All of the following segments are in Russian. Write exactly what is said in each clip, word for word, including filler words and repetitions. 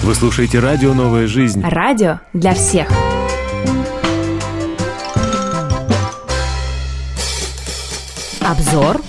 Вы слушаете радио «Новая жизнь». Радио для всех. Обзор.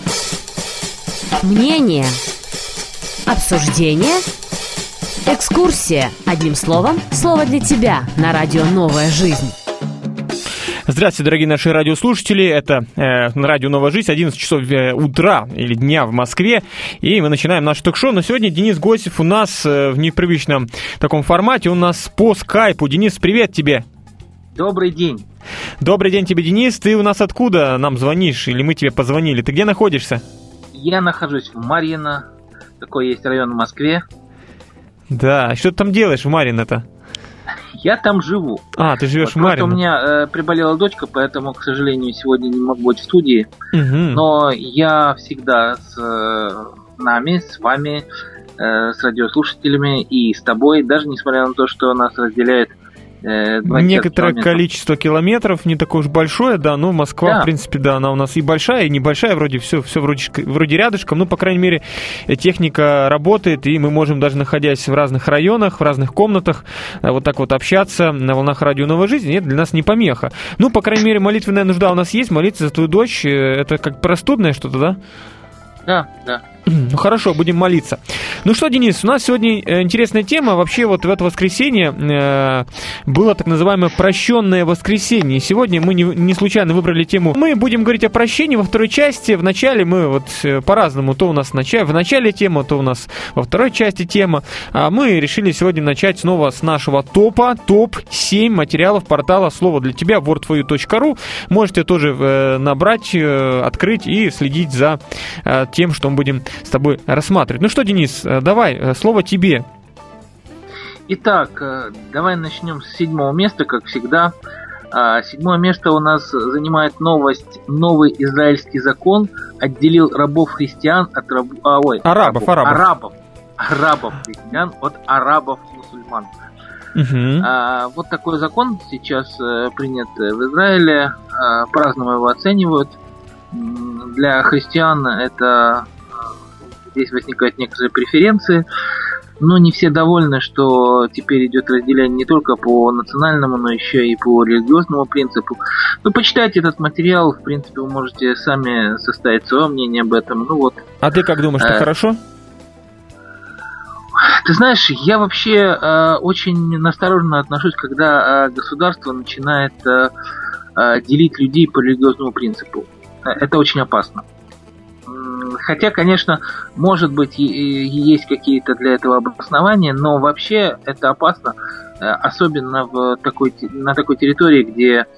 Мнение. Обсуждение. Экскурсия. Одним словом, слово для тебя на радио «Новая жизнь». Здравствуйте, дорогие наши радиослушатели. Это э, радио «Новая жизнь», одиннадцать часов утра или дня в Москве. И мы начинаем наше ток-шоу. Но сегодня Денис Гостев у нас э, в непривычном таком формате. У нас по скайпу. Денис, привет тебе. Добрый день. Добрый день тебе, Денис. Ты у нас откуда нам звонишь? Или мы тебе позвонили? Ты где находишься? Я нахожусь в Марьино. Такой есть район в Москве. Да. Что ты там делаешь в Марьино-то? Я там живу. А, ты живешь вот в Марьино. У меня э, приболела дочка, поэтому, к сожалению, сегодня не могу быть в студии. Угу. Но я всегда с э, нами, с вами, э, с радиослушателями и с тобой, даже несмотря на то, что нас разделяет э, некоторое количество километров, не такое уж большое, да, но Москва, да. В принципе, да, она у нас и большая, и небольшая, вроде все, все вроде, вроде рядышком, ну, по крайней мере, техника работает, и мы можем даже, находясь в разных районах, в разных комнатах, вот так вот общаться на волнах радио «Новая жизнь», это для нас не помеха. Ну, по крайней мере, молитвенная нужда у нас есть, молиться за твою дочь, это как простудное что-то, да? Да, да. Ну хорошо, будем молиться. Ну что, Денис, у нас сегодня интересная тема. Вообще вот в это воскресенье э, было так называемое прощенное воскресенье. И сегодня мы не, не случайно выбрали тему. Мы будем говорить о прощении во второй части. В начале мы вот э, по-разному. То у нас в начале, в начале тема, то у нас во второй части тема. А мы решили сегодня начать снова с нашего топа. топ семь материалов портала «Слово для тебя» ворд фор ю точка ру. Можете тоже э, набрать, э, открыть и следить за э, тем, что мы будем с тобой рассматривать. Ну что, Денис, давай, слово тебе. Итак, давай начнем с седьмого места, как всегда. Седьмое место у нас занимает новость. Новый израильский закон отделил рабов-христиан от раб... а, ой, арабов, арабов. арабов. Арабов-христиан от арабов-мусульман. Угу. А, вот такой закон сейчас принят в Израиле. А, по-разному его оценивают. Для христиан это... Здесь возникают некоторые преференции, но не все довольны, что теперь идет разделение не только по национальному, но еще и по религиозному принципу. Вы почитайте этот материал, в принципе, вы можете сами составить свое мнение об этом. Ну вот. А ты как думаешь, это э- хорошо? Ты знаешь, я вообще э, очень настороженно отношусь, когда э, государство начинает э, э, делить людей по религиозному принципу. Это очень опасно. Хотя, конечно, может быть, и есть какие-то для этого обоснования, но вообще это опасно, особенно в такой, на такой территории, где э,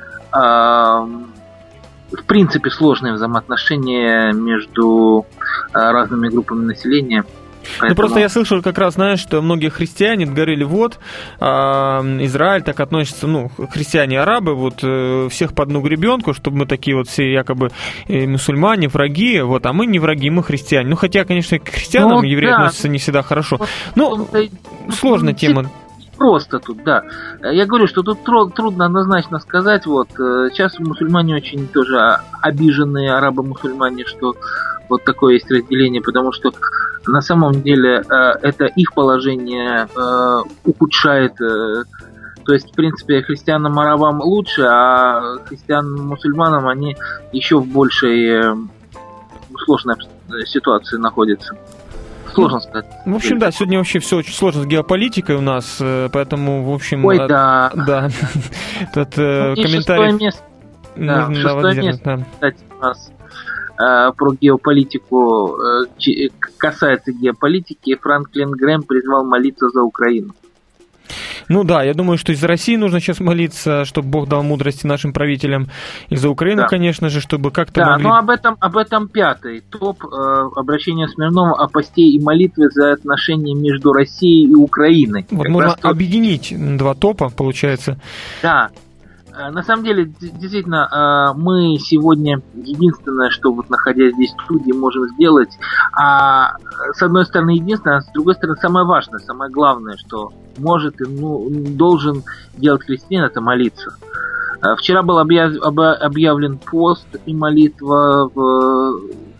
в принципе сложные взаимоотношения между разными группами населения. Поэтому... Ну, просто я слышал как раз, знаешь, что многие христиане говорили, вот, э, Израиль так относится, ну, христиане и арабы, вот, э, всех по одну гребенку, чтобы мы такие вот все якобы э, мусульмане, враги, вот, а мы не враги, мы христиане. Ну, хотя, конечно, к христианам ну, евреи да. относятся не всегда хорошо. Вот, ну, сложная ну, тема. Просто тут, да. Я говорю, что тут трудно однозначно сказать, вот, сейчас мусульмане очень тоже обиженные, арабы-мусульмане, что вот такое есть разделение, потому что на самом деле это их положение ухудшает. То есть, в принципе, христианам, арабам лучше, а христианам, мусульманам они еще в большей сложной ситуации находятся. Сложно сказать. В общем, да, сегодня вообще все очень сложно с геополитикой у нас, поэтому, в общем... Ой, да. Да. Тут ну, комментарий... Шестое место, да, шестое место, кстати, у нас про геополитику, касается геополитики, Франклин Грэм призвал молиться за Украину. Ну да, я думаю, что из России нужно сейчас молиться, чтобы Бог дал мудрости нашим правителям, и за Украину, да. конечно же, чтобы как-то да, могли... но об этом, об этом пятый топ, э, обращение Смирнова о посте и молитве за отношения между Россией и Украиной. Вот как можно тот... объединить два топа, получается. Да. На самом деле, действительно, мы сегодня единственное, что вот находясь здесь в студии, можем сделать, а с одной стороны единственное, а с другой стороны самое важное, самое главное, что может и ну, должен делать христианин, это молиться. Вчера был объяв... объявлен пост и молитва в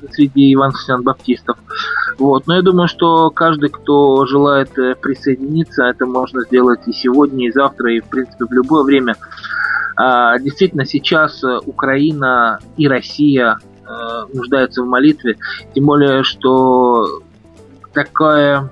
среди евангелистов-баптистов. Вот. Но я думаю, что каждый, кто желает присоединиться, это можно сделать и сегодня, и завтра, и в принципе в любое время. Действительно, сейчас Украина и Россия нуждаются в молитве, тем более, что такое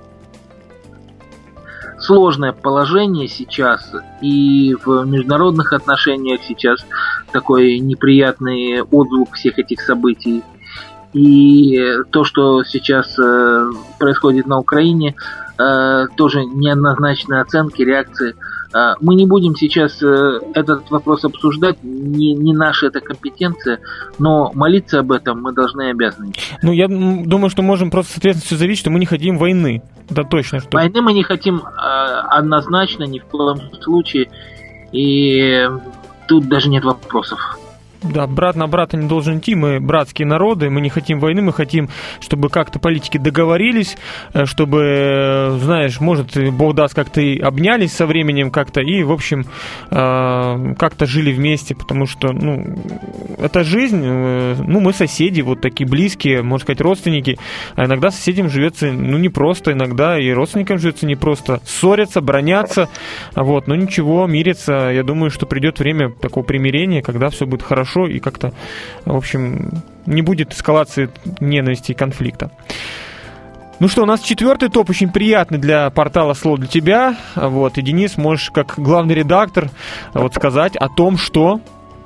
сложное положение сейчас и в международных отношениях сейчас такой неприятный отзвук всех этих событий. И то, что сейчас э, происходит на Украине, э, тоже неоднозначные оценки, реакции. Э, мы не будем сейчас э, этот вопрос обсуждать, не, не наша это компетенция, но молиться об этом мы должны и обязаны. Ну, я думаю, что можем просто, соответственно, все заявить, что мы не хотим войны. Да, точно. Что... Войны мы не хотим э, однозначно, ни в коем случае, и тут даже нет вопросов. Да, брат на брата не должен идти, мы братские народы, мы не хотим войны, мы хотим, чтобы как-то политики договорились, чтобы, знаешь, может, Бог даст, как-то и обнялись со временем как-то и, в общем, как-то жили вместе, потому что, ну, это жизнь, ну, мы соседи, вот такие близкие, можно сказать, родственники, а иногда соседям живется, ну, непросто, иногда и родственникам живется непросто, ссорятся, бронятся, вот, но ничего, мирятся, я думаю, что придет время такого примирения, когда все будет хорошо, и как-то, в общем, не будет эскалации ненависти и конфликта. Ну что, у нас четвертый топ, очень приятный для портала «Слово для тебя». Вот, и, Денис, можешь как главный редактор вот, сказать о том, что...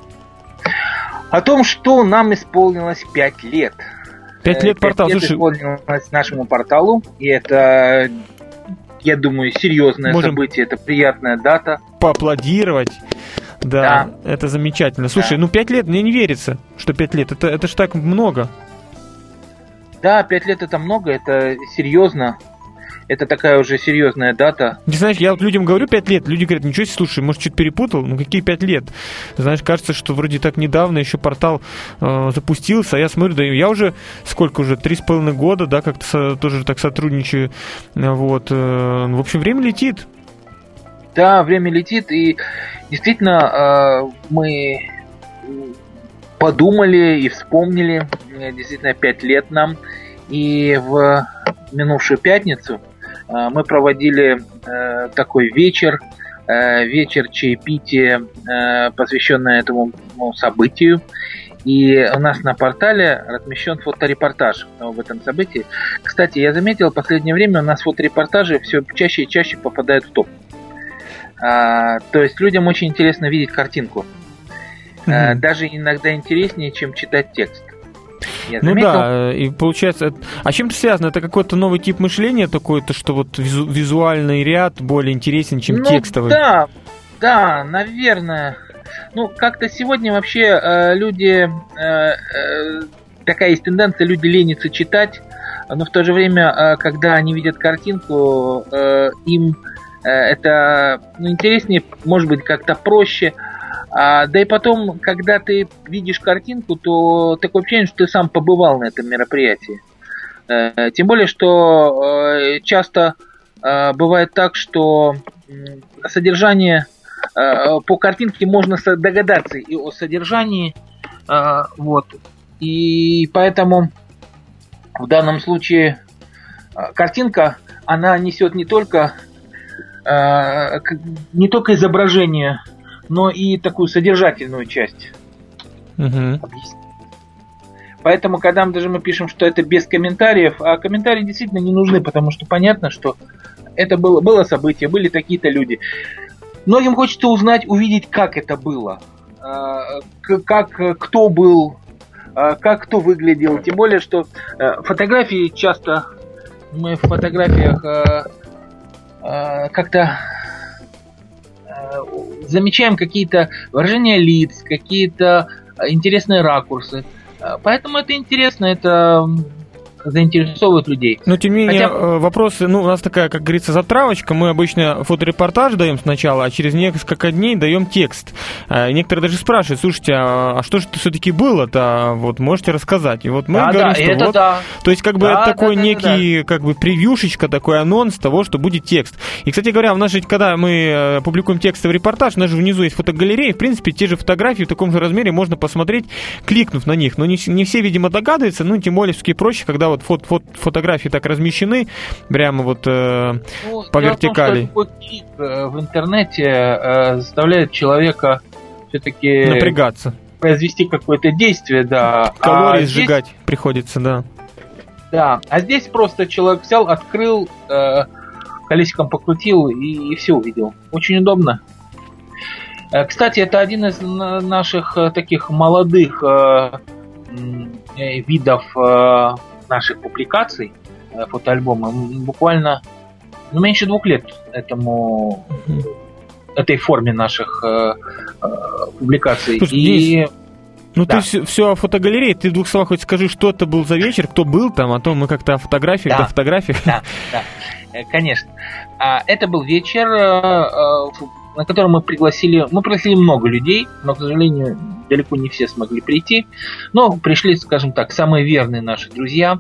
О том, что нам исполнилось пять лет. Пять лет порталу. Пять лет исполнилось нашему порталу, и это, я думаю, серьезное Можем событие, это приятная дата. Поаплодировать. Да, да, это замечательно. Слушай, да. ну пять лет, мне не верится, что пять лет. Это, это ж так много. Да, пять лет это много, это серьезно. Это такая уже серьезная дата. Ты знаешь, я вот людям говорю пять лет, люди говорят, ничего себе, слушай, может, что-то перепутал? Ну, какие пять лет? Знаешь, кажется, что вроде так недавно еще портал э, запустился, а я смотрю, да я уже, сколько уже, три с половиной года, да, как-то со, тоже так сотрудничаю, вот. Э, в общем, время летит. Да, время летит, и действительно э, мы подумали и вспомнили, действительно, пять лет нам, и в минувшую пятницу э, мы проводили э, такой вечер, э, вечер чаепития, э, посвященный этому ну, событию, и у нас на портале размещен фоторепортаж об этом событии. Кстати, я заметил, в последнее время у нас фоторепортажи все чаще и чаще попадают в топ. А, то есть людям очень интересно видеть картинку. Mm-hmm. а, даже иногда интереснее, чем читать текст. Я ну да, и получается... А чем это связано? Это какой-то новый тип мышления такой-то, что вот визу- визуальный ряд более интересен, чем ну, текстовый? Да, да, наверное. Ну, как-то сегодня вообще э, люди... Э, э, такая есть тенденция, люди ленятся читать, но в то же время, э, когда они видят картинку, э, им... Это ну, интереснее, может быть, как-то проще. А, да и потом, когда ты видишь картинку, то такое ощущение, что ты сам побывал на этом мероприятии. Э, тем более, что э, часто э, бывает так, что э, содержание э, по картинке можно догадаться и о содержании. Э, вот. И поэтому в данном случае э, картинка, она несет не только не только изображение, но и такую содержательную часть. Uh-huh. Поэтому, когда мы даже мы пишем, что это без комментариев, а комментарии действительно не нужны, потому что понятно, что это было, было событие, были такие-то люди. Многим хочется узнать, увидеть, как это было, как, кто был, как кто выглядел. Тем более, что фотографии часто, мы в фотографиях как-то замечаем какие-то выражения лиц, какие-то интересные ракурсы. Поэтому это интересно, это заинтересовывают людей. Но, тем не менее, Хотя... вопросы, ну, у нас такая, как говорится, затравочка. Мы обычно фоторепортаж даем сначала, а через несколько дней даем текст. Некоторые даже спрашивают: слушайте, а что же это все-таки было-то? Вот, можете рассказать? И вот мы да, говорим, да, что это вот... Да. То есть, как бы, да, это такой да, да, некий, да, да. как бы, превьюшечка, такой анонс того, что будет текст. И, кстати говоря, у нас же, когда мы публикуем текстовый репортаж, у нас же внизу есть фотогалерея, в принципе, те же фотографии в таком же размере можно посмотреть, кликнув на них. Но не, не все, видимо, догадываются, ну, тем более, все-таки проще, когда вот фото, фото, фотографии так размещены, прямо вот э, ну, по вертикали. Том, что клик в интернете э, заставляет человека все-таки напрягаться, произвести какое-то действие, да. Калории а сжигать здесь... приходится, да. Да, а здесь просто человек взял, открыл, э, колесиком покрутил и, и все увидел. Очень удобно. Э, кстати, это один из наших э, таких молодых э, э, видов э, наших публикаций, э, фотоальбома. Буквально ну, меньше двух лет этому mm-hmm. этой форме наших э, э, публикаций. Слушай, и Денис, ну да. ты все, все о фотогалерее, ты в двух словах хоть скажи, что это был за вечер, кто был там, а то мы как-то о фотографиях, да. до фотографиях. Да, да, конечно. Это был вечер, на котором мы пригласили, мы пригласили много людей, но, к сожалению, далеко не все смогли прийти. Но пришли, скажем так, самые верные наши друзья.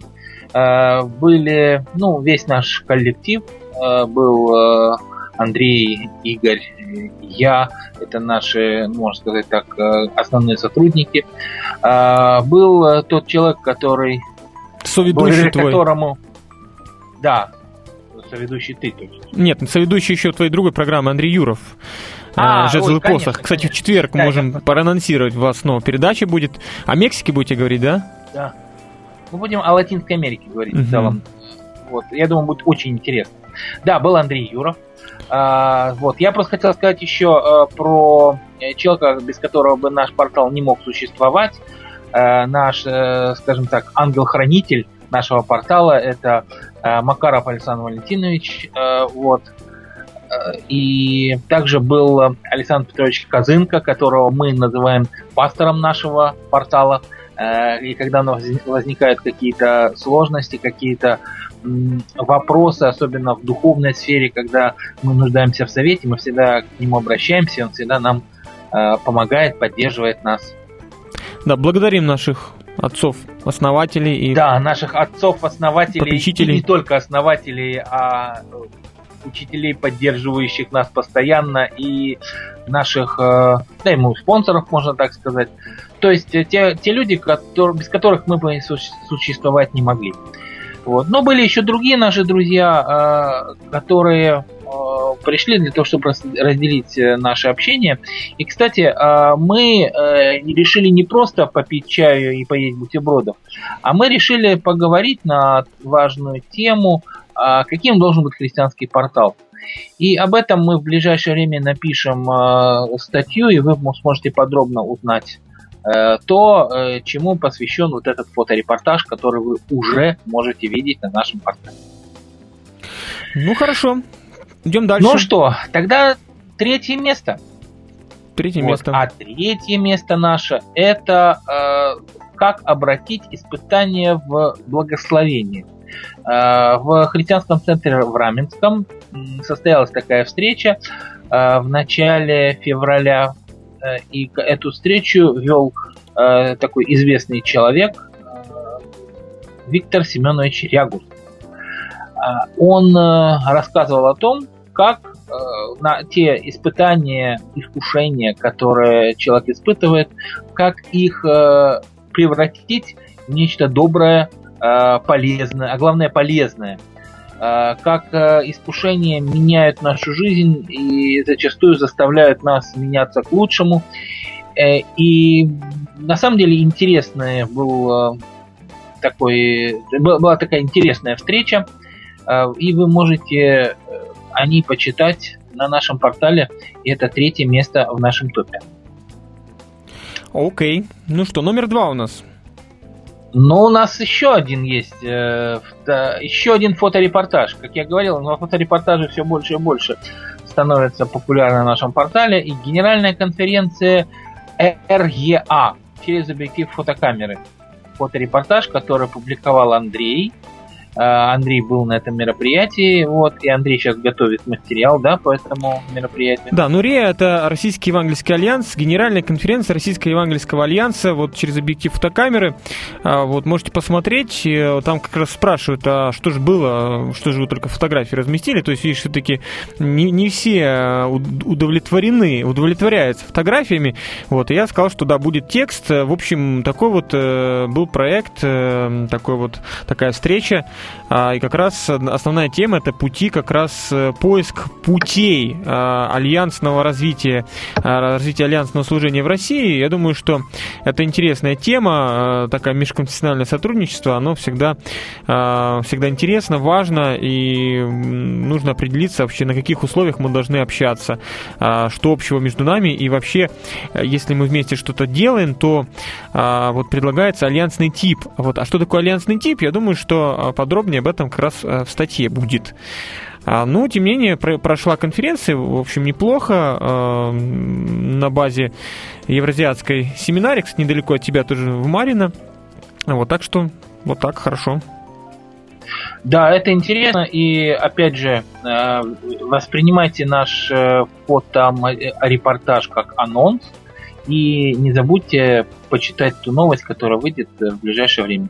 Были, ну, весь наш коллектив. Был Андрей, Игорь, я, это наши, можно сказать так, основные сотрудники. Был тот человек, который... Соведущий твой. Которому... Да, соведущий ты, то есть. Нет, соведущий еще твоей другой программы, Андрей Юров. А, Жезл и посох. конечно, Кстати, конечно. в четверг да, можем да. проанонсировать вас снова. Передача будет. О Мексике будете говорить, да? Да. Мы будем о Латинской Америке говорить uh-huh. в целом. Вот, я думаю, будет очень интересно. Да, был Андрей Юров. А, вот, я просто хотел сказать еще а, про человека, без которого бы наш портал не мог существовать. А, наш, а, скажем так, ангел-хранитель нашего портала — это а, Макаров Александр Валентинович. А, вот. И также был Александр Петрович Козынко, которого мы называем пастором нашего портала. И когда у нас возникают какие-то сложности, какие-то вопросы, особенно в духовной сфере, когда мы нуждаемся в совете, мы всегда к нему обращаемся, он всегда нам помогает, поддерживает нас. Да, благодарим наших отцов-основателей и да, наших отцов-основателей, попечителей. И не только основателей, а учителей, поддерживающих нас постоянно, и наших, да, и мы спонсоров, можно так сказать. То есть те, те люди, которые, без которых мы бы существовать не могли. Вот. Но были еще другие наши друзья, которые пришли для того, чтобы разделить наше общение. И, кстати, мы решили не просто попить чаю и поесть бутербродов, а мы решили поговорить на важную тему, каким должен быть христианский портал. И об этом мы в ближайшее время напишем статью, и вы сможете подробно узнать то, чему посвящен вот этот фоторепортаж, который вы уже можете видеть на нашем портале. Ну хорошо, идем дальше. Ну что, тогда третье место. Третье вот. место. А третье место наше – это э, как обратить испытание в благословение. Э, в христианском центре в Раменском состоялась такая встреча э, в начале февраля. И эту встречу вел э, такой известный человек э, Виктор Семенович Рягус. Э, он э, рассказывал о том, как э, на те испытания, искушения, которые человек испытывает, как их э, превратить в нечто доброе, э, полезное, а главное полезное. Как искушения меняют нашу жизнь и зачастую заставляют нас меняться к лучшему. И на самом деле интересная был такой, была такая интересная встреча, и вы можете о ней почитать на нашем портале, и это третье место в нашем топе. Окей. Ну что, номер два у нас. Но у нас еще один есть, э, еще один фоторепортаж. Как я говорил, но фоторепортажи все больше и больше становятся популярны на нашем портале. И генеральная конференция эр е а через объектив фотокамеры. фоторепортаж, который публиковал Андрей. Андрей был на этом мероприятии, вот, и Андрей сейчас готовит материал, да, по этому мероприятию. Да, НУРЕА — это Российский Евангельский Альянс, Генеральная конференция Российского Евангельского Альянса, вот через объектив фотокамеры, вот, можете посмотреть, там как раз спрашивают, а что же было, что же вы только фотографии разместили, то есть, видишь, все-таки не, не все удовлетворены, удовлетворяются фотографиями, вот, и я сказал, что да, будет текст, в общем, такой вот был проект, такой вот, такая встреча. И как раз основная тема — это пути, как раз поиск путей альянсного развития, развития альянсного служения в России. Я думаю, что это интересная тема, такое межконфессиональное сотрудничество, оно всегда, всегда интересно, важно, и нужно определиться вообще, на каких условиях мы должны общаться, что общего между нами, и вообще, если мы вместе что-то делаем, то вот предлагается альянсный тип. Вот. А что такое альянсный тип? Я думаю, что подробнее об этом как раз в статье будет. Ну, тем не менее, прошла конференция, в общем, неплохо, на базе Евразиатской семинарии, кстати, недалеко от тебя тоже, в Марино. Вот, так что, вот так, хорошо. Да, это интересно, и, опять же, воспринимайте наш фоторепортаж как анонс, и не забудьте почитать ту новость, которая выйдет в ближайшее время.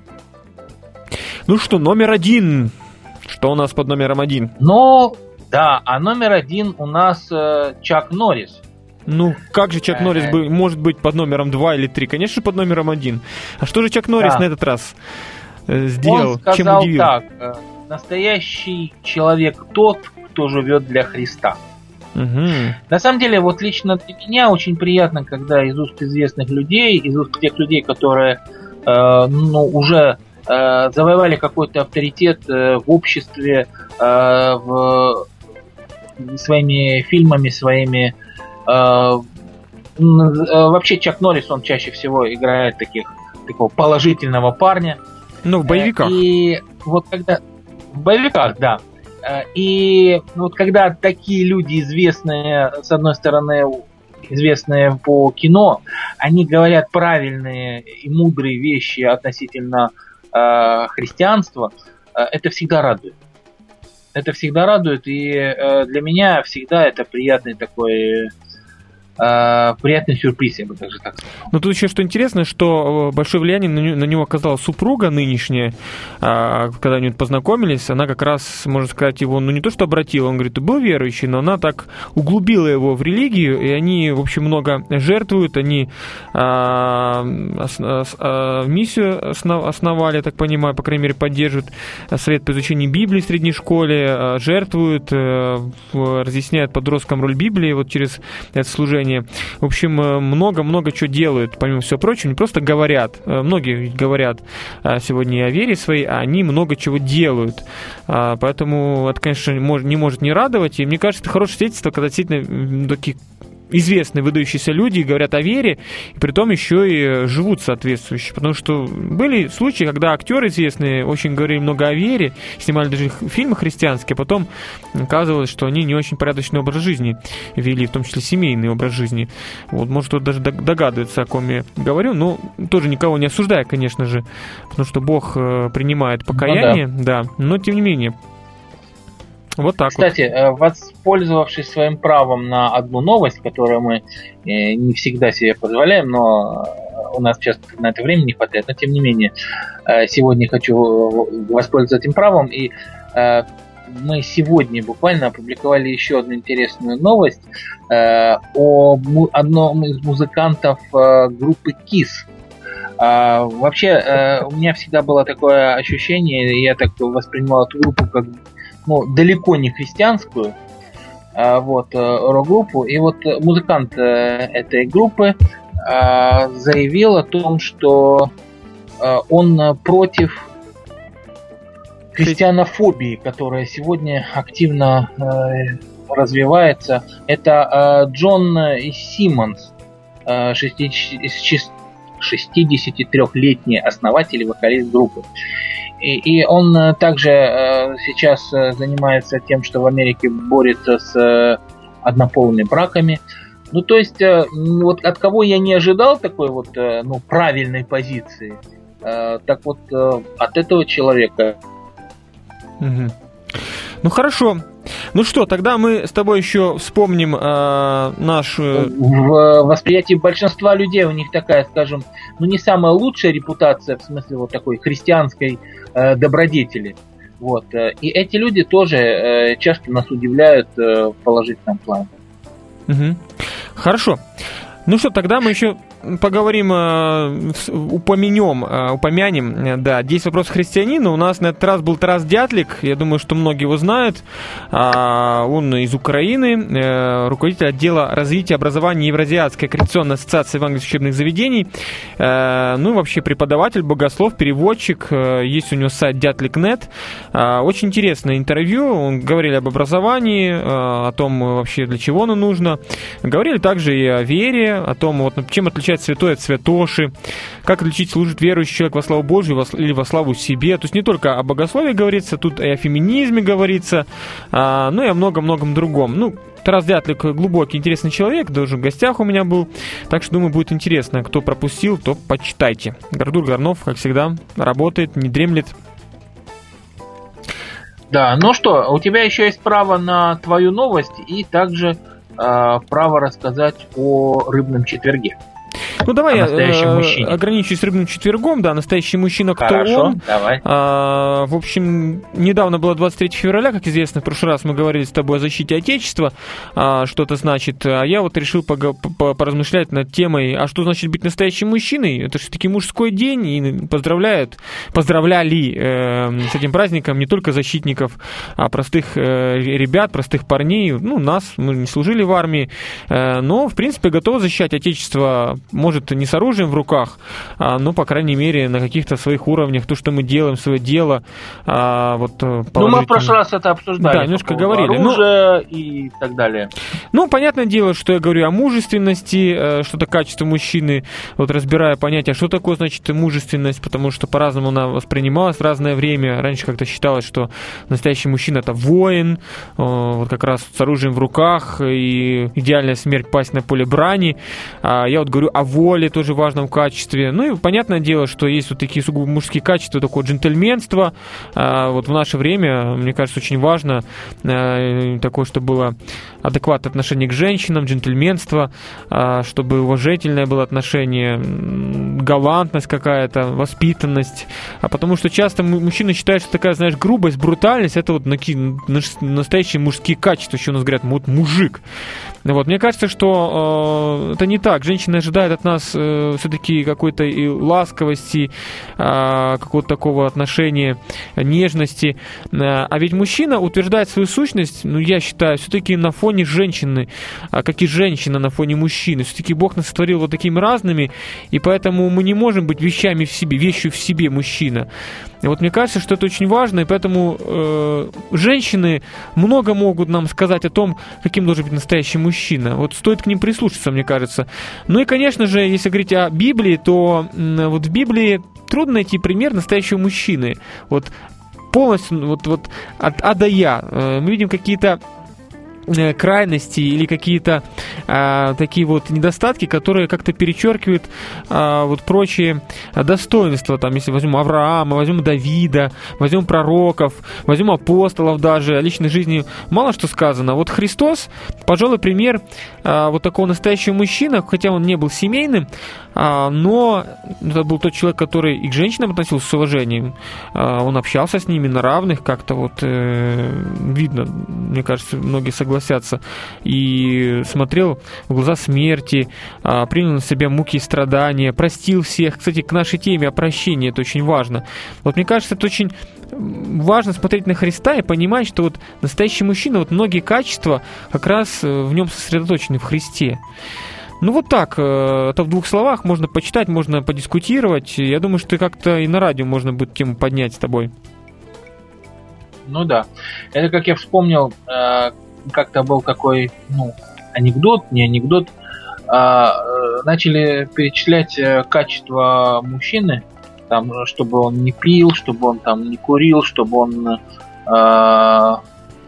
Ну что, номер один. Что у нас под номером один? Ну, да, а номер один у нас э, Чак Норрис. Ну, как же Чак Норрис бы, может быть под номером два или три? Конечно, под номером один. А что же Чак Норрис да. на этот раз э, сделал? Он сказал Чем удивил? Так, э, настоящий человек тот, кто живет для Христа. Угу. На самом деле, вот лично для меня очень приятно, когда из уст известных людей, из уст тех людей, которые э, ну, уже завоевали какой-то авторитет в обществе, в, своими фильмами, своими... Вообще Чак Норрис, он чаще всего играет таких, такого положительного парня. Ну, в боевиках. И вот когда... В боевиках, да. И вот когда такие люди известные, с одной стороны, известные по кино, они говорят правильные и мудрые вещи относительно христианство, это всегда радует. Это всегда радует, и для меня всегда это приятный такой приятный сюрприз, я бы даже так сказал. Ну, тут еще что интересно, что большое влияние на него оказала супруга нынешняя, когда они познакомились, она как раз, можно сказать, его, ну, не то что обратила, он говорит, ты был верующий, но она так углубила его в религию, и они, в общем, много жертвуют, они а, ос, а, миссию основ, основали, я так понимаю, по крайней мере, поддерживают совет по изучению Библии в средней школе, жертвуют, разъясняют подросткам роль Библии вот через это служение. В общем, много-много чего делают, помимо всего прочего, не просто говорят, многие говорят сегодня о вере своей, а они много чего делают. Поэтому это, конечно, не может не радовать, и мне кажется, это хорошее свидетельство, когда действительно такие известные, выдающиеся люди говорят о вере, и при том еще и живут соответствующе. Потому что были случаи, когда актеры известные очень говорили много о вере, снимали даже фильмы христианские, а потом оказывалось, что они не очень порядочный образ жизни вели, в том числе семейный образ жизни. Вот, может, кто-то даже догадывается, о ком я говорю, но тоже никого не осуждаю, конечно же, потому что Бог принимает покаяние, ну, да. да, но тем не менее. Вот так. Кстати, вот. Воспользовавшись своим правом на одну новость, которую мы не всегда себе позволяем, но у нас часто на это времени не хватает, но тем не менее, сегодня хочу воспользоваться этим правом, и мы сегодня буквально опубликовали еще одну интересную новость о одном из музыкантов группы Kiss. Вообще, у меня всегда было такое ощущение, я так воспринимал эту группу как ну, далеко не христианскую, а, вот, рок-группу. И вот музыкант а, этой группы а, заявил о том, что а, он против христианофобии, которая сегодня активно а, развивается. Это а, Джон Симмонс, а, шестидесятитрёхлетний основатель и вокалист группы. И, и он также э, сейчас занимается тем, что в Америке борется с э, однополыми браками. Ну, то есть, э, вот от кого я не ожидал такой вот э, ну, правильной позиции, Так вот, от этого человека... Угу. Ну, хорошо. Ну что, тогда мы с тобой еще вспомним э, наш... В восприятии большинства людей у них такая, скажем, ну не самая лучшая репутация, в смысле вот такой христианской э, добродетели. Вот. И эти люди тоже э, часто нас удивляют э, в положительном плане. Угу. Хорошо. Ну что, тогда мы еще поговорим, упомянем, упомянем, да, десять вопросов христианина. У нас на этот раз был Тарас Дятлик, я думаю, что многие его знают. Он из Украины, руководитель отдела развития образования Евразиатской аккредитационной ассоциации евангельских учебных заведений. Ну и вообще преподаватель, богослов, переводчик. Есть у него сайт дятлик точка нет. Очень интересное интервью. Он говорили об образовании, о том вообще для чего оно нужно. Говорили также и о вере, о том, вот, чем отличается святой от святоши, как отличить, служит верующий человек во славу Божию или во славу себе. То есть не только о богословии говорится, тут и о феминизме говорится, а, ну и о многом-многом другом. Ну, Тарас Дятлик глубокий, интересный человек, даже в гостях у меня был, так что, думаю, будет интересно. Кто пропустил, то почитайте. Гордур Горнов, как всегда, работает, не дремлет. Да, ну что, у тебя еще есть право на твою новость и также э, право рассказать о рыбном четверге. Ну, давай я э, ограничусь рыбным четвергом, да, настоящий мужчина, кто Хорошо, он. Давай. А, в общем, недавно было двадцать третьего февраля, как известно, в прошлый раз мы говорили с тобой о защите Отечества, а, что это значит. А я вот решил пога- поразмышлять над темой, а что значит быть настоящим мужчиной? Это все-таки мужской день, и поздравляют, поздравляли э, с этим праздником не только защитников, а простых э, ребят, простых парней, ну, нас, мы не служили в армии, э, но, в принципе, готовы защищать Отечество, может, не с оружием в руках, а, но, по крайней мере, на каких-то своих уровнях, то, что мы делаем, свое дело. А, вот, ну, мы в прошлый раз это обсуждали. Да, немножко говорили. Оружие ну, и так далее. Ну, понятное дело, что я говорю о мужественности, что-то качество мужчины, вот разбирая понятие, что такое, значит, мужественность, потому что по-разному она воспринималась в разное время. Раньше как-то считалось, что настоящий мужчина — это воин, вот как раз с оружием в руках, и идеальная смерть — пасть на поле брани. Я вот говорю о воле, тоже важном качестве. Ну и понятное дело, что есть вот такие сугубо мужские качества, такое джентльменство. Вот в наше время, мне кажется, очень важно такое, чтобы было адекватное отношение к женщинам, джентльменство, чтобы уважительное было отношение, галантность какая-то, воспитанность. А потому что часто мужчины считают, что такая, знаешь, грубость, брутальность — это вот настоящие мужские качества. Еще у нас говорят, вот мужик. Вот. Мне кажется, что э, это не так. Женщины ожидают от нас э, все-таки какой-то и ласковости, э, какого-то такого отношения, нежности. Э, а ведь мужчина утверждает свою сущность, ну, я считаю, все-таки на фоне женщины, э, как и женщина на фоне мужчины. Все-таки Бог нас сотворил вот такими разными, и поэтому мы не можем быть вещами в себе, вещью в себе мужчина. И вот мне кажется, что это очень важно, и поэтому э, женщины много могут нам сказать о том, каким должен быть настоящий мужчина. Вот стоит к ним прислушаться, мне кажется. Ну и, конечно же, если говорить о Библии, то э, вот в Библии трудно найти пример настоящего мужчины. Вот полностью вот, вот от А до Я. Э, мы видим какие-то крайности или какие-то а, такие вот недостатки, которые как-то перечеркивают а, вот прочие достоинства. Там, если возьмем Авраама, возьмем Давида, возьмем пророков, возьмем апостолов даже, о личной жизни мало что сказано. Вот Христос, пожалуй, пример а, вот такого настоящего мужчины, хотя он не был семейным, а, но это был тот человек, который и к женщинам относился с уважением. А, он общался с ними на равных, как-то вот э, видно, мне кажется, многие согласятся, и смотрел в глаза смерти, принял на себя муки и страдания, простил всех. Кстати, к нашей теме о прощении это очень важно. Вот мне кажется, это очень важно смотреть на Христа и понимать, что вот настоящий мужчина, вот многие качества как раз в нем сосредоточены в Христе. Ну вот так, это в двух словах, можно почитать, можно подискутировать. Я думаю, что как-то и на радио можно будет тему поднять с тобой. Ну да, это как я вспомнил, как-то был такой, ну, анекдот, не анекдот, а, начали перечислять качества мужчины, там, чтобы он не пил, чтобы он там не курил, чтобы он а,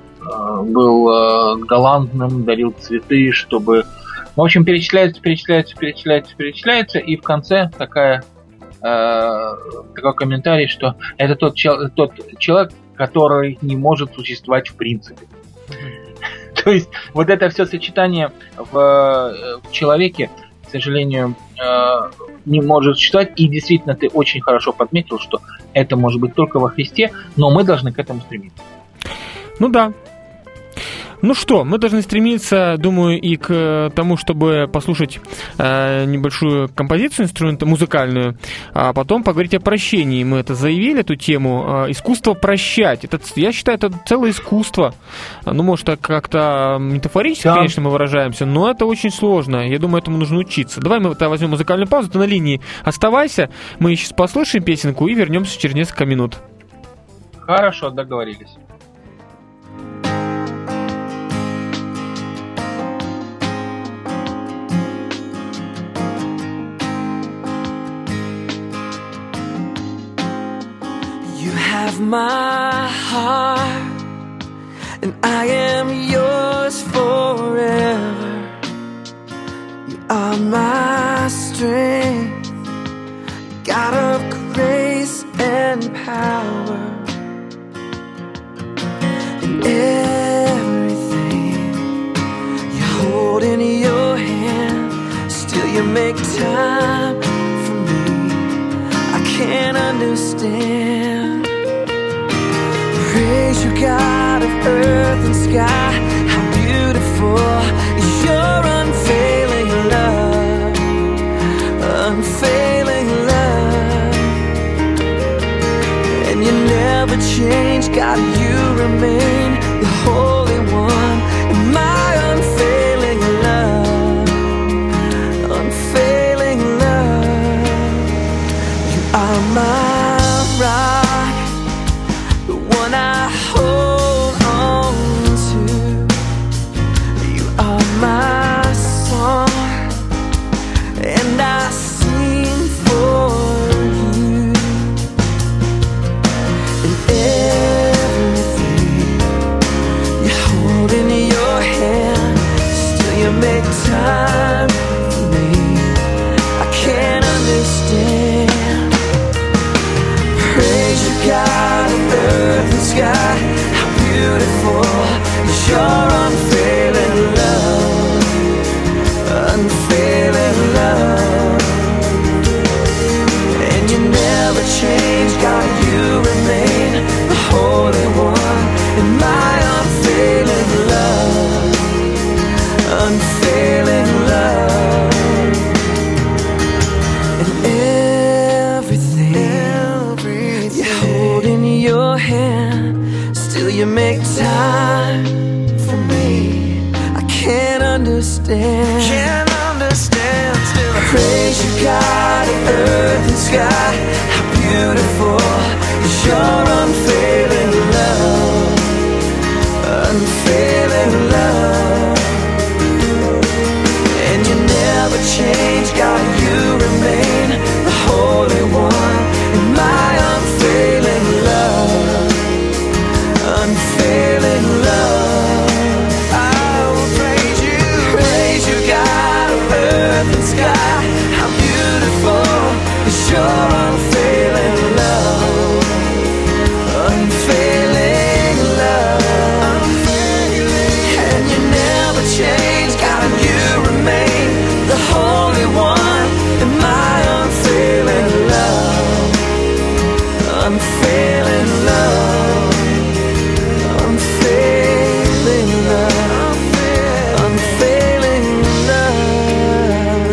был а, галантным, дарил цветы, чтобы... В общем, перечисляется, перечисляется, перечисляется, перечисляется, и в конце такая э, такой комментарий, что это тот, чел- тот человек, который не может существовать в принципе. То есть вот это все сочетание в, в человеке, к сожалению, э, не может существовать. И действительно, ты очень хорошо подметил, что это может быть только во Христе, но мы должны к этому стремиться. Ну да. Ну что, мы должны стремиться, думаю, и к тому, чтобы послушать э, небольшую композицию инструмента музыкальную, а потом поговорить о прощении. Мы это заявили, эту тему. Э, искусство прощать. Это, я считаю, это целое искусство. Ну, может, так как-то метафорически, да, конечно, мы выражаемся, но это очень сложно. Я думаю, этому нужно учиться. Давай мы возьмем музыкальную паузу. Ты на линии оставайся. Мы сейчас послушаем песенку и вернемся через несколько минут. Хорошо, договорились. My heart, and I am yours forever. You are my strength, God of grace and power, and everything you hold in your hand, still you make time for me. I can't understand. Praise you, God of earth and sky. How beautiful is your unfailing love, unfailing love. And you never change, God, you remain the Holy One. And my unfailing love, unfailing love. You are my rock, I hold on to. You are my song, and I sing for you. And everything you hold in your hand, still you make time for me. I can't understand. Praise you, God of earth and sky. How beautiful is your unfailing love, unfailing love. And you never change, God, you remain the Holy One. And my unfailing love, unfailing love. And everything, everything you hold in your hand, still you make time for me. I can't understand, can't understand. Still I praise you, God of earth and sky. How beautiful is your unfailing love, unfailing love. And you never change, God, you remain the Holy One. And my unfailing love, unfailing love. I will praise you, praise you, God of earth and sky. How beautiful is your unfailing love, unfailing love, unfailing. And you never change, God, and you remain the Holy One. And my unfailing love, unfailing love, unfailing love, unfailing love.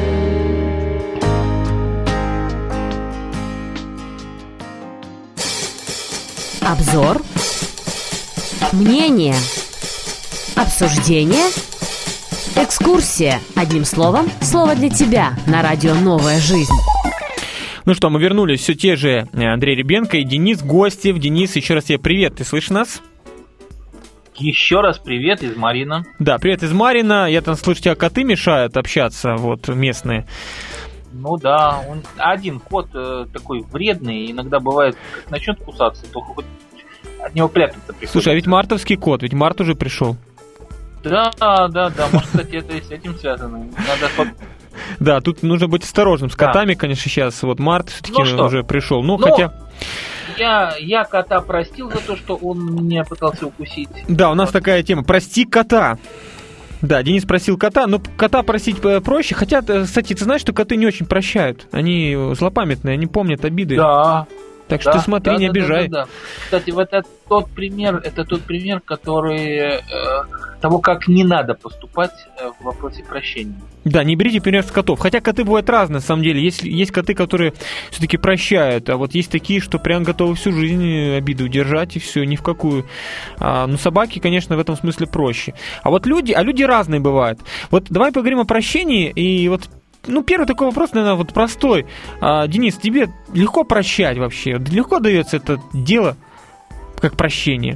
Обзор, мнение, обсуждение, экскурсия. Одним словом, слово для тебя на радио «Новая жизнь». Ну что, мы вернулись, все те же Андрей Ребенко и Денис Гостев. Денис, еще раз тебе привет, ты слышишь нас? Еще раз привет из Марина. Да, привет из Марина. Я там слышу, тебя коты мешают общаться, вот, местные. Ну да, он один кот э, такой вредный, иногда бывает, как начнет кусаться, то хоть от него прятаться приходится. Слушай, а ведь мартовский кот, ведь март уже пришел. Да, да, да, может, кстати, это и с этим связано. Надо Да, тут нужно быть осторожным с котами, да. Конечно, сейчас вот март все-таки ну уже пришел. Ну, Но хотя... Я, я кота простил за то, что он меня пытался укусить. Да, у нас вот такая тема. Прости кота. Да, Денис просил кота, но кота просить проще. Хотя, кстати, ты знаешь, что коты не очень прощают. Они злопамятные, они помнят обиды. Да. Так что да, ты смотри, да, не да, обижай. Да, да, да. Кстати, вот это тот пример, это тот пример, который э, того, как не надо поступать э, в вопросе прощения. Да, не берите пример с котов. Хотя коты бывают разные, на самом деле. Есть, есть коты, которые все-таки прощают, а вот есть такие, что прям готовы всю жизнь обиду удержать, и все, ни в какую. А, ну, собаки, конечно, в этом смысле проще. А вот люди, а люди разные бывают. Вот давай поговорим о прощении, и вот ну, первый такой вопрос, наверное, вот простой. А, Денис, тебе легко прощать вообще? Легко дается это дело, как прощение?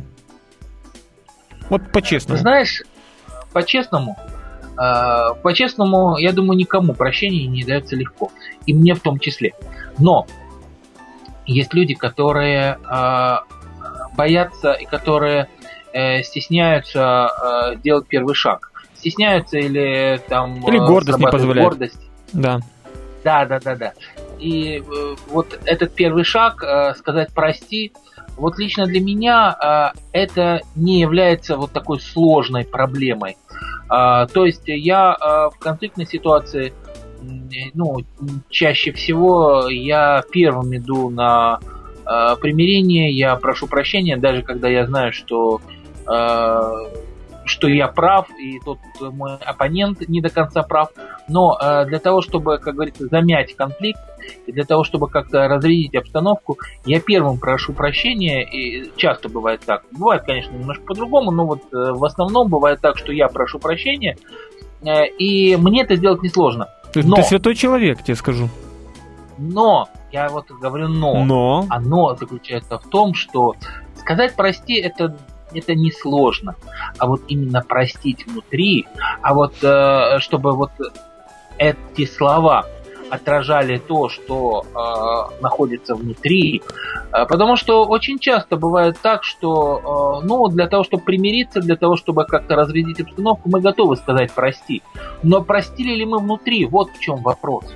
Вот по-честному. Знаешь, по-честному, э, по-честному, я думаю, никому прощение не дается легко. И мне в том числе. Но есть люди, которые э, боятся и которые э, стесняются э, делать первый шаг. Стесняются или там... Или гордость не позволяет. Гордость. Да. Да, да, да, да. И э, вот этот первый шаг, э, сказать прости, вот лично для меня э, это не является вот такой сложной проблемой. Э, то есть я э, в конфликтной ситуации, э, ну, чаще всего я первым иду на э, примирение, я прошу прощения, даже когда я знаю, что... Э, что я прав, и тот мой оппонент не до конца прав. Но э, для того, чтобы, как говорится, замять конфликт, и для того, чтобы как-то разрядить обстановку, я первым прошу прощения, и часто бывает так. Бывает, конечно, немножко по-другому, но вот э, в основном бывает так, что я прошу прощения, э, и мне это сделать несложно. Но, ты святой человек, тебе скажу. Но, я вот говорю но. Но. А но заключается в том, что сказать прости это... это несложно. А вот именно простить внутри, а вот э, чтобы вот эти слова отражали то, что э, находится внутри. Э, потому что очень часто бывает так, что э, ну, для того, чтобы примириться, для того, чтобы как-то разрядить обстановку, мы готовы сказать прости. Но простили ли мы внутри? Вот в чем вопрос.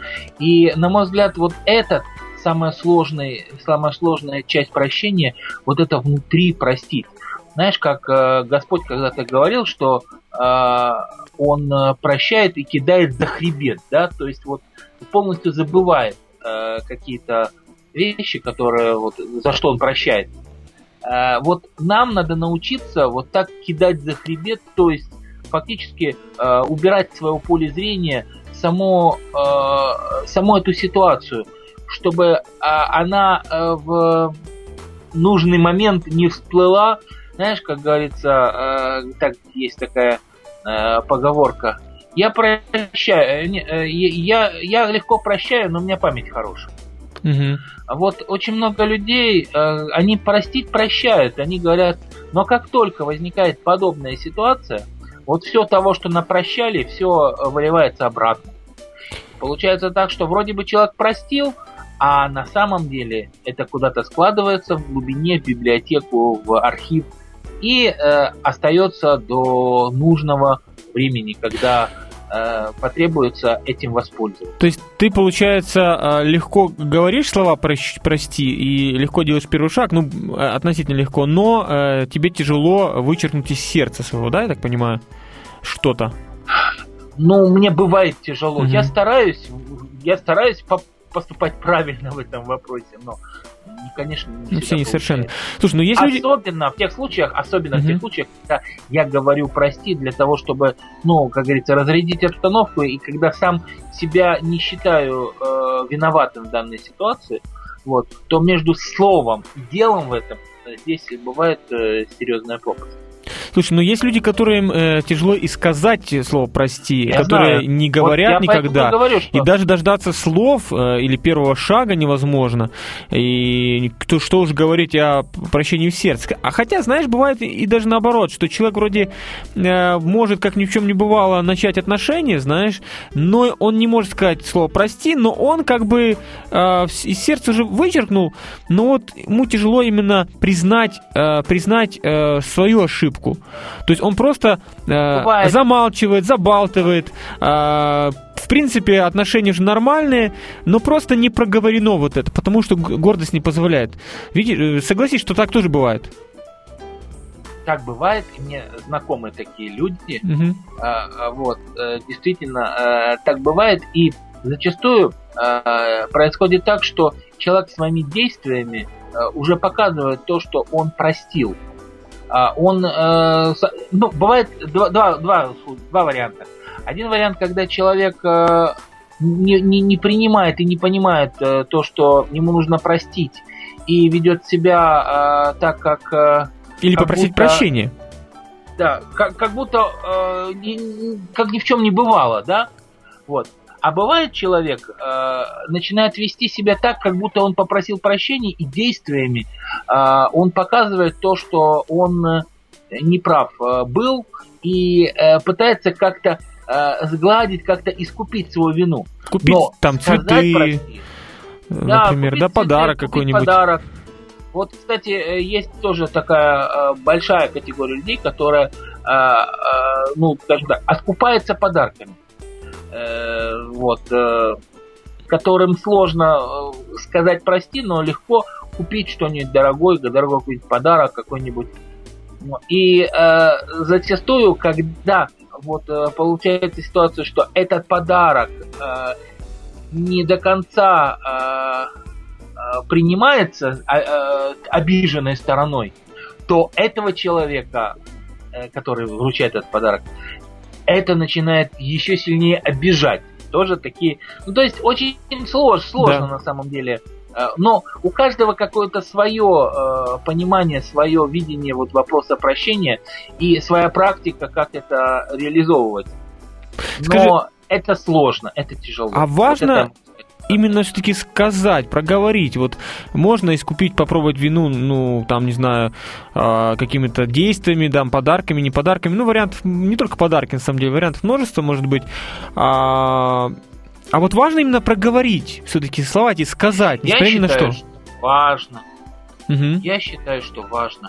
И, на мой взгляд, вот этот самая сложная, самая сложная часть прощения, вот это внутри простить. Знаешь, как э, Господь когда-то говорил, что э, Он прощает и кидает за хребет, да, то есть вот полностью забывает э, какие-то вещи, которые вот за что Он прощает. Э, вот нам надо научиться вот так кидать за хребет, то есть фактически э, убирать в свое поле зрения само, э, саму эту ситуацию, чтобы э, она э, в нужный момент не всплыла. Знаешь, как говорится, э, так есть такая э, поговорка. Я прощаю, э, я, я легко прощаю, но у меня память хорошая. Угу. Вот очень много людей, э, они простить прощают, они говорят, но как только возникает подобная ситуация, вот все того, что напрощали, все выливается обратно. Получается так, что вроде бы человек простил, а на самом деле это куда-то складывается в глубине, в библиотеку, в архив, и э, остается до нужного времени, когда э, потребуется этим воспользоваться. То есть ты, получается, легко говоришь слова «прости» и легко делаешь первый шаг, ну, относительно легко, но э, тебе тяжело вычеркнуть из сердца своего, да, я так понимаю, что-то? Ну, мне бывает тяжело. Угу. Я стараюсь, я стараюсь по- поступать правильно в этом вопросе, но, конечно, не ну, все не совершенно. Слушай, ну если люди... Особенно в тех случаях, особенно угу. в тех случаях, когда я говорю прости для того, чтобы, ну, как говорится, разрядить обстановку, и когда сам себя не считаю э, виноватым в данной ситуации, вот, то между словом и делом в этом здесь бывает э, серьезная пропасть. Слушай, ну есть люди, которым э, тяжело и сказать слово «прости», я которые знаю. не говорят вот никогда, говорю, что... и даже дождаться слов э, или первого шага невозможно, и кто, что уж говорить о прощении в сердце. А хотя, знаешь, бывает и даже наоборот, что человек вроде э, может, как ни в чем не бывало, начать отношения, знаешь, но он не может сказать слово «прости», но он как бы э, из сердца уже вычеркнул, но вот ему тяжело именно признать, э, признать э, свою ошибку. То есть он просто э, замалчивает, забалтывает, э, в принципе, отношения же нормальные, но просто не проговорено вот это, потому что гордость не позволяет. Видишь, согласись, что так тоже бывает. Так бывает, и мне знакомы такие люди, Угу. а, вот, действительно, а, так бывает, и зачастую а, происходит так, что человек своими действиями а, уже показывает то, что он простил. А, он, а, ну, бывает два, два, два, два варианта. Один вариант, когда человек а, не, не, не принимает и не понимает а, то, что ему нужно простить, и ведет себя а, так, как... А, Или как попросить будто, прощения. Да, как, как будто э, ни, как ни в чем не бывало, да? Вот. А бывает человек э, начинает вести себя так, как будто он попросил прощения, и действиями э, он показывает то, что он э, неправ э, был, и э, пытается как-то э, сгладить, как-то искупить свою вину. Купить Но там сказать цветы, прости, например, да, купить подарок цветы, какой-нибудь. Купить подарок. Вот, кстати, есть тоже такая э, большая категория людей, которая, э, э, ну, скажем так, откупается подарками. Э, вот, э, которым сложно э, сказать прости, но легко купить что-нибудь дорогое, дорогой какой-нибудь подарок какой-нибудь. И э, зачастую, когда вот э, получается ситуация, что этот подарок э, не до конца э, принимается обиженной стороной, то этого человека, который вручает этот подарок, это начинает еще сильнее обижать. Тоже такие... Ну, то есть, очень сложно, сложно да. на самом деле. Но у каждого какое-то свое понимание, свое видение вот вопроса прощения и своя практика, как это реализовывать. Но Скажи, это сложно, это тяжело. А важно... Вот это... Именно все-таки сказать, проговорить. Вот можно искупить, попробовать вину, ну, там, не знаю, какими-то действиями, да, подарками, не подарками. Ну, вариантов, не только подарки, на самом деле, вариантов множество может быть. А, а вот важно именно проговорить, все-таки слова эти сказать, несмотря ни на что. Я считаю, что важно. Угу. Я считаю, что важно.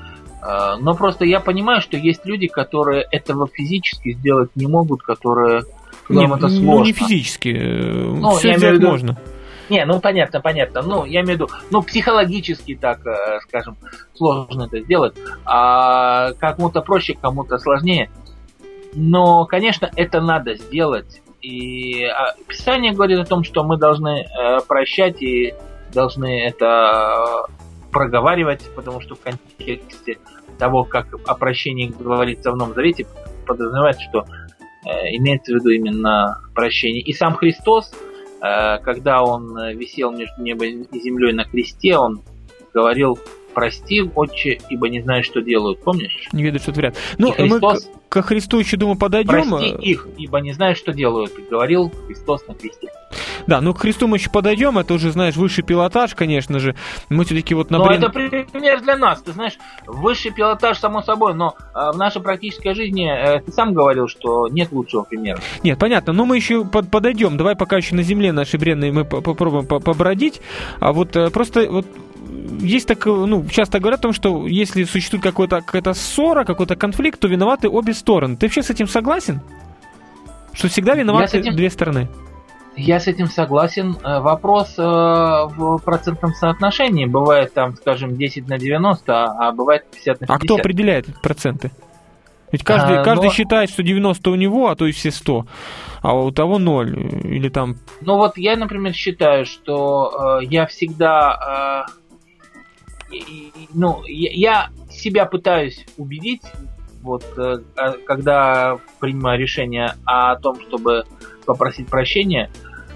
Но просто я понимаю, что есть люди, которые этого физически сделать не могут, которые... Не, это сложно. Ну, не физически. Ну, все я сделать виду, можно. Не, ну понятно, понятно. Ну, я имею в виду, ну, психологически так, скажем, сложно это сделать. А кому-то проще, кому-то сложнее. Но, конечно, это надо сделать. И Писание говорит о том, что мы должны прощать и должны это проговаривать, потому что в контексте того, как о прощении говорится в Новом Завете, подразумевается, что имеется в виду именно прощение. И сам Христос, когда он висел между небом и землей на кресте, он говорил: прости, отче, ибо не знаю, что делают. Помнишь? Не ведают, что творят. Ну, Христос, мы к, ко Христу еще, думаю, подойдем. Прости их, ибо не знаю, что делают. Говорил Христос на кресте. Да, ну к Христу мы еще подойдем, это уже, знаешь, высший пилотаж, конечно же. Мы все-таки вот на... Но брен... это пример для нас, ты знаешь, высший пилотаж, само собой, но э, в нашей практической жизни э, ты сам говорил, что нет лучшего примера. Нет, понятно, но мы еще под, подойдем. Давай пока еще на земле нашей бренной мы попробуем побродить. А вот э, просто вот есть так, ну, часто говорят о том, что если существует какой-то, какая-то ссора, какой-то конфликт, то виноваты обе стороны. Ты вообще с этим согласен? Что всегда виноваты этим... две стороны? Я с этим согласен. Вопрос э, в процентном соотношении. Бывает там, скажем, десять на девяносто, а бывает пятьдесят на пятьдесят. А кто определяет проценты? Ведь каждый, а, каждый но... считает, что девяносто у него, а то и все сто. А у того ноль. Или там... Ну вот я, например, считаю, что э, я всегда... Э, и, ну, я, я себя пытаюсь убедить, вот, э, когда принимаю решение о том, чтобы попросить прощения,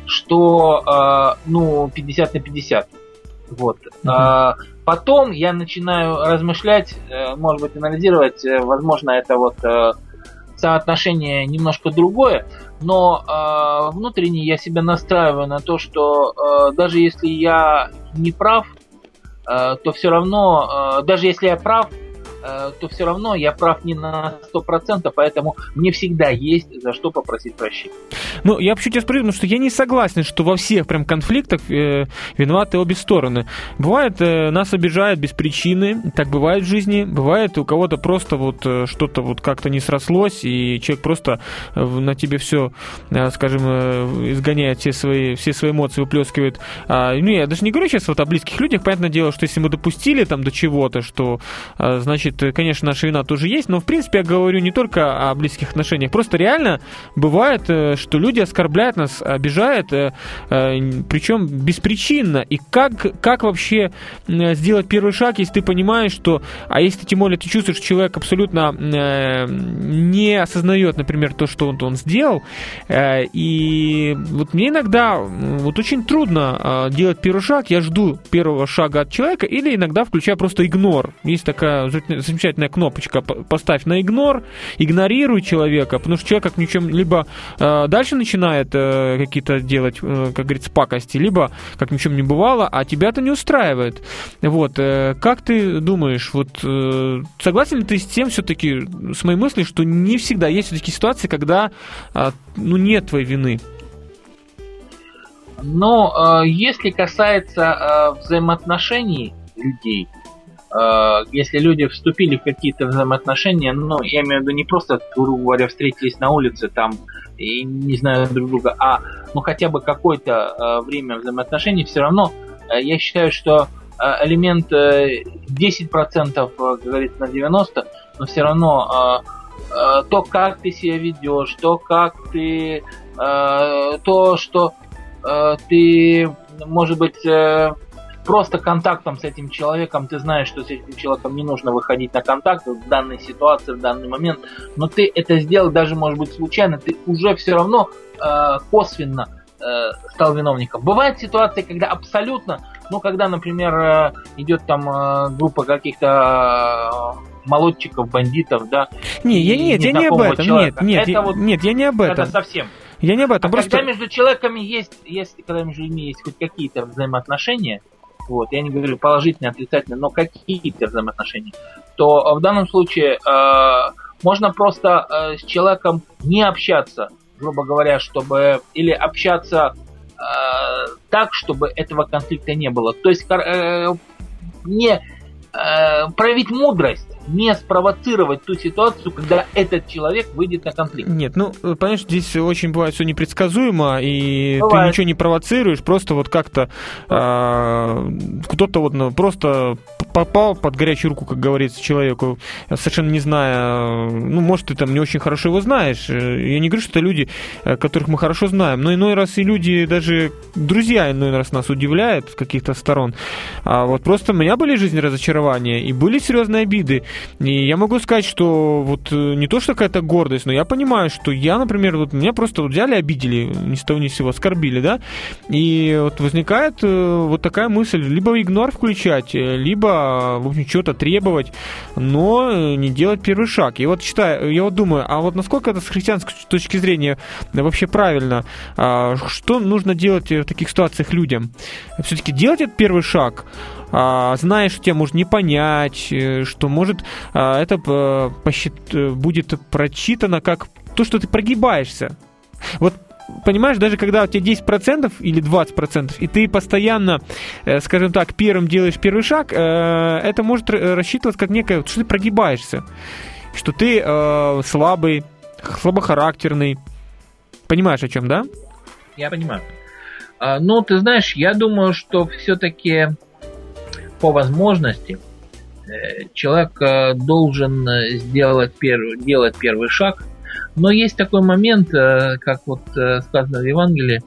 что э, ну, пятьдесят на пятьдесят. Вот. Mm-hmm. Э, потом я начинаю размышлять, э, может быть, анализировать, э, возможно, это вот э, соотношение немножко другое, но э, внутренне я себя настраиваю на то, что э, даже если я не прав, э, то все равно, э, даже если я прав, то все равно я прав не на сто процентов, поэтому мне всегда есть за что попросить прощения. Ну, я вообще тебя спрошу, потому что я не согласен, что во всех прям конфликтах э, виноваты обе стороны. Бывает, э, нас обижают без причины, так бывает в жизни, бывает у кого-то просто вот э, что-то вот как-то не срослось, и человек просто э, на тебе все, э, скажем, э, изгоняет все свои, все свои эмоции, выплескивает. А, ну, я даже не говорю сейчас вот о близких людях, понятное дело, что если мы допустили там до чего-то, что, э, значит, конечно, наша вина тоже есть, но, в принципе, я говорю не только о близких отношениях, просто реально бывает, что люди оскорбляют нас, обижают, причем беспричинно. И как, как вообще сделать первый шаг, если ты понимаешь, что, а если тем более ты чувствуешь, что человек абсолютно не осознает, например, то, что он, он сделал, и вот мне иногда вот очень трудно делать первый шаг, я жду первого шага от человека, или иногда включаю просто игнор. Есть такая замечательная кнопочка «Поставь на игнор», игнорируй человека, потому что человек как ни в чем либо э, дальше начинает э, какие-то делать, э, как говорится, пакости, либо как ни в чем не бывало, а тебя это не устраивает. Вот, э, как ты думаешь, вот э, согласен ли ты с тем все-таки, с моей мыслью, что не всегда есть все-таки ситуации, когда э, ну, нет твоей вины? Но э, если касается э, взаимоотношений людей, если люди вступили в какие-то взаимоотношения, ну, я имею в виду не просто, грубо говоря, встретились на улице там и не знают друг друга, а ну хотя бы какое-то время взаимоотношений, все равно я считаю, что элемент десять процентов, как говорится, на девяносто процентов, но все равно то, как ты себя ведешь, то, как ты, то, что ты, может быть, просто контактом с этим человеком, ты знаешь, что с этим человеком не нужно выходить на контакт в данной ситуации, в данный момент, но ты это сделал даже, может быть, случайно, ты уже все равно э, косвенно э, стал виновником. Бывают ситуации, когда абсолютно, ну, когда, например, э, идет там э, группа каких-то э, молодчиков, бандитов, да. Не, я, нет, я не об этом, человека. нет, нет, я, вот, нет, я не об этом. Это совсем. Я не об этом, а просто... Когда между человеками есть, если когда между людьми есть хоть какие-то взаимоотношения, вот, я не говорю положительные, отрицательные, но какие-то взаимоотношения, то в данном случае э, можно просто э, с человеком не общаться, грубо говоря, чтобы, или общаться э, так, чтобы этого конфликта не было. То есть э, не э, проявить мудрость, не спровоцировать ту ситуацию, когда этот человек выйдет на конфликт. Нет, ну, понимаешь, здесь очень бывает все непредсказуемо, и бывает. Ты ничего не провоцируешь, просто вот как-то э, кто-то вот ну, просто попал под горячую руку, как говорится, человеку, совершенно не зная, ну, может, ты там не очень хорошо его знаешь. Я не говорю, что это люди, которых мы хорошо знаем, но иной раз и люди, даже друзья иной раз нас удивляют с каких-то сторон. А вот просто у меня были в жизни разочарования, и были серьезные обиды. И я могу сказать, что вот не то, что какая-то гордость, но я понимаю, что я, например, вот меня просто вот взяли, обидели, ни с того ни с сего, оскорбили, да, и вот возникает вот такая мысль, либо игнор включать, либо, в общем, что-то требовать, но не делать первый шаг. И вот считаю, я вот думаю, а вот насколько это с христианской точки зрения вообще правильно, что нужно делать в таких ситуациях людям? Все-таки делать этот первый шаг, знаешь, что тебя может не понять, что может это посчит... будет прочитано как то, что ты прогибаешься. Вот понимаешь, даже когда у тебя десять процентов или двадцать процентов, и ты постоянно, скажем так, первым делаешь первый шаг, это может рассчитываться как некое, что ты прогибаешься, что ты слабый, слабохарактерный. Понимаешь, о чем, да? Я понимаю. Ну, ты знаешь, я думаю, что все-таки по возможности человек должен сделать первый, делать первый шаг, но есть такой момент, как вот сказано в Евангелии,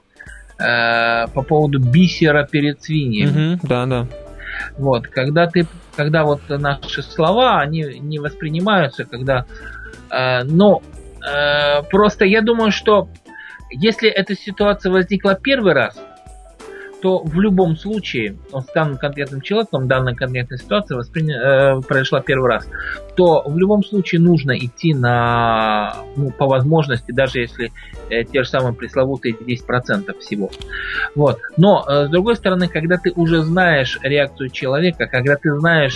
по поводу бисера перед свиньями. Угу, да, да. Вот, когда ты, когда вот наши слова, они не воспринимаются, когда, но просто я думаю, что если эта ситуация возникла первый раз, то в любом случае, он с данным конкретным человеком, данная конкретная ситуация восприня... э, произошла первый раз, то в любом случае нужно идти на, ну, по возможности, даже если э, те же самые пресловутые десять процентов всего. Вот. Но, э, с другой стороны, когда ты уже знаешь реакцию человека, когда ты знаешь,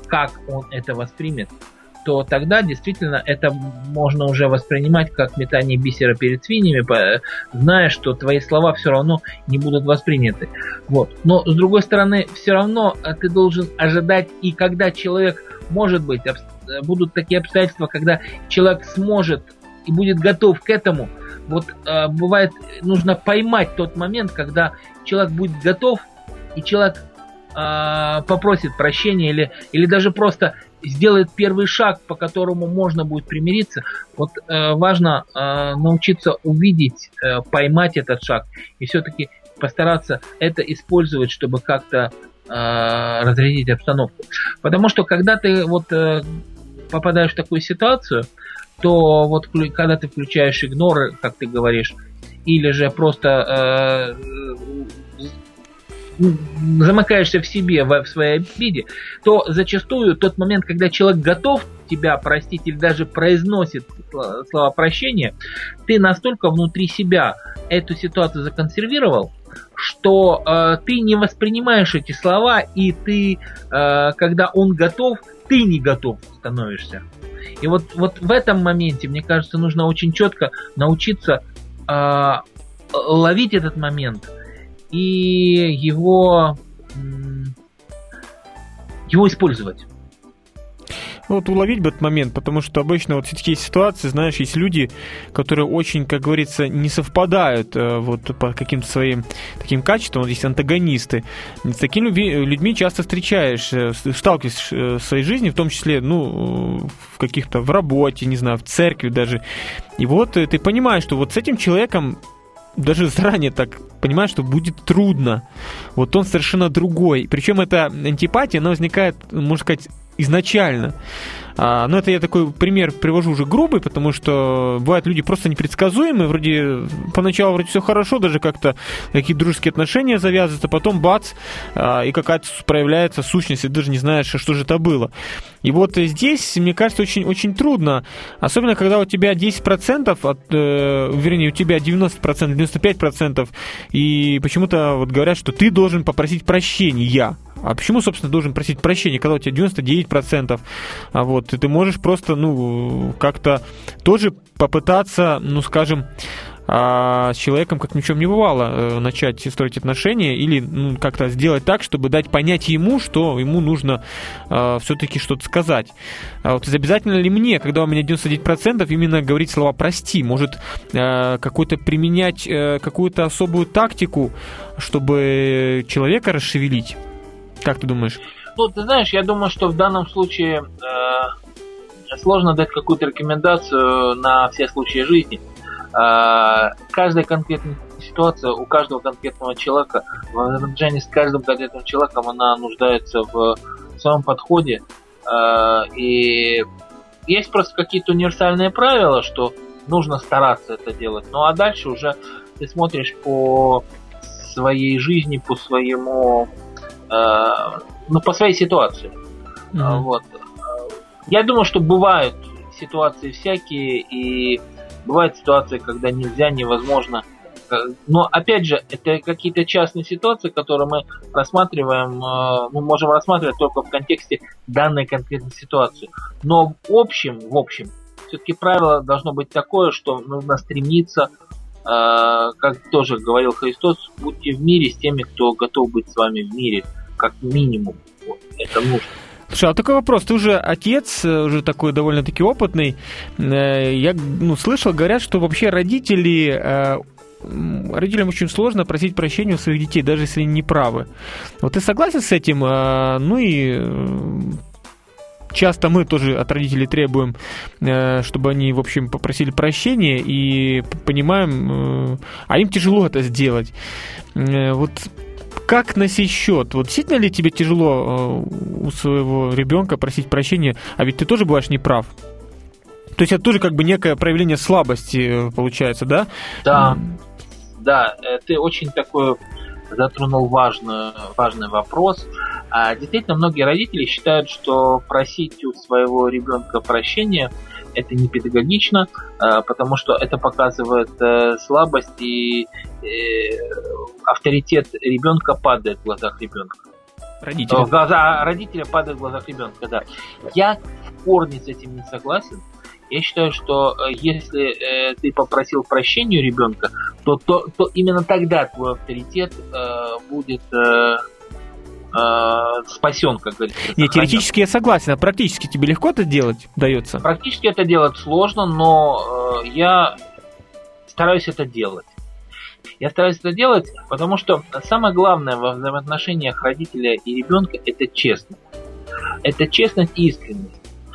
как он это воспримет, то тогда действительно это можно уже воспринимать как метание бисера перед свиньями, зная, что твои слова все равно не будут восприняты. Вот. Но с другой стороны, все равно ты должен ожидать, и когда человек, может быть, будут такие обстоятельства, когда человек сможет и будет готов к этому. Вот бывает, нужно поймать тот момент, когда человек будет готов, и человек попросит прощения или, или даже просто сделает первый шаг, по которому можно будет примириться. Вот э, важно э, научиться увидеть, э, поймать этот шаг и все-таки постараться это использовать, чтобы как-то э, разрядить обстановку. Потому что когда ты вот э, попадаешь в такую ситуацию, то вот когда ты включаешь игнор, как ты говоришь, или же просто э, замыкаешься в себе, в своей обиде, то зачастую тот момент, когда человек готов тебя простить или даже произносит слова прощения, ты настолько внутри себя эту ситуацию законсервировал, что э, ты не воспринимаешь эти слова, и ты, э, когда он готов, ты не готов становишься. И вот, вот в этом моменте, мне кажется, нужно очень четко научиться э, ловить этот момент и его, его использовать. Вот уловить бы этот момент, потому что обычно вот в такие ситуации, знаешь, есть люди, которые очень, как говорится, не совпадают э, вот по каким-то своим таким качествам, вот есть антагонисты. С такими людьми часто встречаешься, сталкиваешься в своей жизни, в том числе, ну, в каких-то, в работе, не знаю, в церкви даже. И вот ты понимаешь, что вот с этим человеком даже заранее так понимаешь, что будет трудно. Вот он совершенно другой. Причем эта антипатия, она возникает, можно сказать, изначально. А, но это я такой пример привожу уже грубый, потому что бывают люди просто непредсказуемые, вроде поначалу вроде все хорошо, даже как-то какие-то дружеские отношения завязываются, потом бац, а, и какая-то проявляется сущность, и даже не знаешь, что же это было. И вот здесь, мне кажется, очень, очень трудно, особенно когда у тебя десять процентов, от, э, вернее, у тебя девяносто процентов, девяносто пять процентов, и почему-то вот говорят, что ты должен попросить прощения. А почему, собственно, должен просить прощения, когда у тебя девяносто девять процентов? А вот, и ты можешь просто, ну, как-то тоже попытаться, ну, скажем, с человеком, как ни в чем не бывало, начать строить отношения или, ну, как-то сделать так, чтобы дать понять ему, что ему нужно э, все-таки что-то сказать. А вот обязательно ли мне, когда у меня девяносто девять процентов, именно говорить слова «прости»? Может, э, какой-то применять э, какую-то особую тактику, чтобы человека расшевелить? Как ты думаешь? Ну, ты знаешь, я думаю, что в данном случае э, сложно дать какую-то рекомендацию на все случаи жизни. Э, каждая конкретная ситуация у каждого конкретного человека, в отношении с каждым конкретным человеком, она нуждается в своем подходе. Э, и есть просто какие-то универсальные правила, что нужно стараться это делать. Ну а дальше уже ты смотришь по своей жизни, по своему... ну, по своей ситуации. Mm-hmm. Вот. Я думаю, что бывают ситуации всякие, и бывают ситуации, когда нельзя, невозможно. Но, опять же, это какие-то частные ситуации, которые мы рассматриваем, ну, можем рассматривать только в контексте данной конкретной ситуации. Но в общем, в общем, все-таки правило должно быть такое, что нужно стремиться, как тоже говорил Христос, будьте в мире с теми, кто готов быть с вами в мире, как минимум. Вот, это нужно. Слушай, а такой вопрос. Ты уже отец, уже такой довольно-таки опытный. Я, ну, слышал, говорят, что вообще родители... Родителям очень сложно просить прощения у своих детей, даже если они не правы. Вот ты согласен с этим? Ну и... Часто мы тоже от родителей требуем, чтобы они, в общем, попросили прощения, и понимаем, а им тяжело это сделать. Вот как на сей счет? Вот действительно ли тебе тяжело у своего ребенка просить прощения, а ведь ты тоже бываешь неправ? То есть это тоже как бы некое проявление слабости получается, да? Да, да, ты очень такой затронул важный, важный вопрос. Действительно, многие родители считают, что просить у своего ребенка прощения – это не педагогично, потому что это показывает слабость, и авторитет ребенка падает в глазах ребенка. Родители. В глаза родителя падает в глазах ребенка, да. Я в корне с этим не согласен. Я считаю, что если э, ты попросил прощения у ребенка, то, то, то именно тогда твой авторитет э, будет э, э, спасен, как говорится. Нет, теоретически я согласен, а практически тебе легко это делать дается? Практически это делать сложно, но э, я стараюсь это делать. Я стараюсь это делать, потому что самое главное во взаимоотношениях родителя и ребенка – это честность. Это честность и искренность.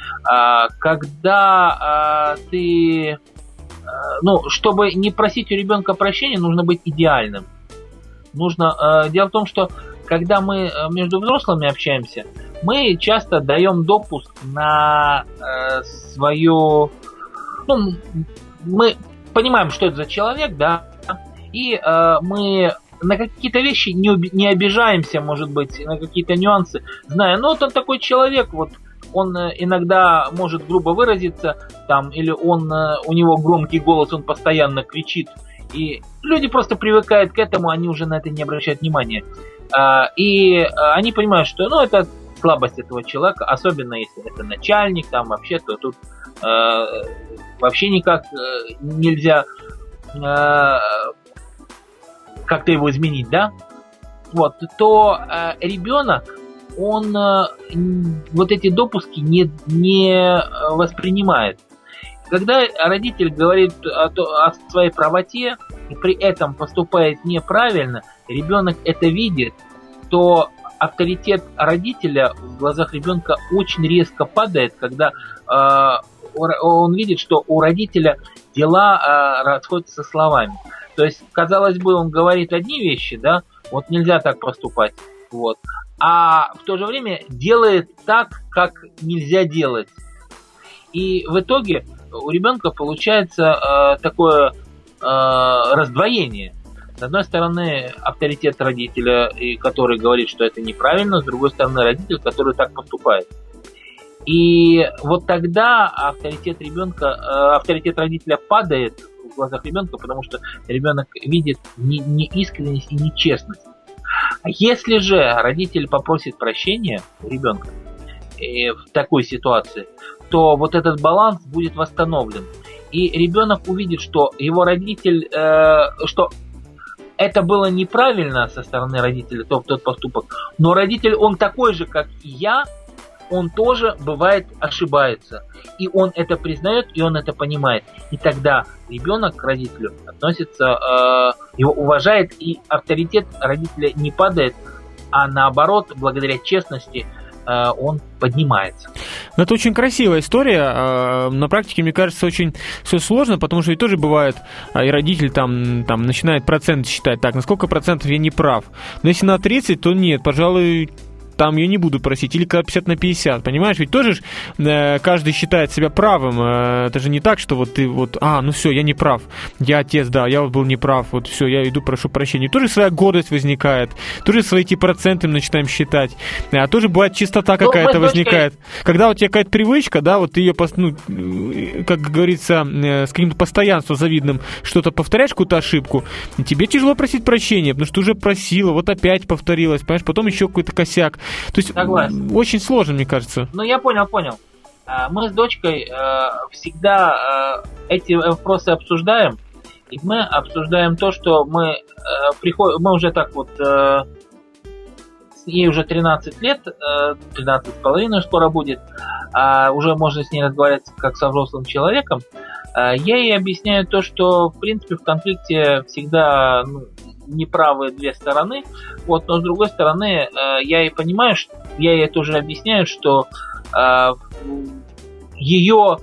Когда ты, ну, чтобы не просить у ребенка прощения, нужно быть идеальным. Нужно, дело в том, что когда мы между взрослыми общаемся, мы часто даем допуск на свою, ну, мы понимаем, что это за человек, да, и мы на какие-то вещи не, не обижаемся, может быть, на какие-то нюансы, зная, ну, вот он такой человек, вот, он иногда может грубо выразиться, там, или он, у него громкий голос, он постоянно кричит, и люди просто привыкают к этому, они уже на это не обращают внимания. И они понимают, что, ну, это слабость этого человека, особенно если это начальник, там, вообще, то тут вообще никак нельзя как-то его изменить, да? Вот, то ребенок, он э, вот эти допуски не, не воспринимает. Когда родитель говорит о, о своей правоте и при этом поступает неправильно, ребенок это видит, то авторитет родителя в глазах ребенка очень резко падает, когда э, он видит, что у родителя дела э, расходятся со словами. То есть, казалось бы, он говорит одни вещи, да, вот нельзя так поступать, вот. А в то же время делает так, как нельзя делать. И в итоге у ребенка получается э, такое э, раздвоение. С одной стороны, авторитет родителя, который говорит, что это неправильно, с другой стороны, родитель, который так поступает. И вот тогда авторитет ребенка, э, авторитет родителя падает в глазах ребенка, потому что ребенок видит не, не искренность и нечестность. Если же родитель попросит прощения у ребенка в такой ситуации, то вот этот баланс будет восстановлен. И ребенок увидит, что его родитель, э, что это было неправильно со стороны родителя, тот, тот поступок, но родитель, он такой же, как и я, он тоже, бывает, ошибается. И он это признает, и он это понимает. И тогда ребенок к родителю относится, э, его уважает, и авторитет родителя не падает, а наоборот, благодаря честности, э, он поднимается. Ну, это очень красивая история. На практике, мне кажется, очень все сложно, потому что и тоже бывает, и родитель там, там начинает процент считать, так, на сколько процентов я не прав. Но если на тридцать, то нет, пожалуй, там я не буду просить, или пятьдесят на пятьдесят, понимаешь? Ведь тоже э, каждый считает себя правым, э, это же не так, что вот ты вот, а, ну все, я не прав, я отец, да, я вот был неправ, вот все, я иду, прошу прощения. Тоже своя гордость возникает, тоже свои эти проценты мы начинаем считать, а тоже бывает чистота какая-то возникает. Когда у тебя какая-то привычка, да, вот ты ее, ну, как говорится, с каким-то постоянством завидным что-то повторяешь, какую-то ошибку, и тебе тяжело просить прощения, потому что ты уже просила, вот опять повторилась, понимаешь, потом еще какой-то косяк. То есть Согласен. Очень сложно, мне кажется. Ну, я понял, понял. Мы с дочкой всегда эти вопросы обсуждаем, и мы обсуждаем то, что мы приходим, мы уже так вот, ей уже тринадцать лет, тринадцать с половиной скоро будет, уже можно с ней разговаривать как со взрослым человеком. Я ей объясняю то, что, в принципе, в конфликте всегда, ну, неправые две стороны, вот, но с другой стороны, э, я и понимаю, что я ей тоже объясняю, что э, ее,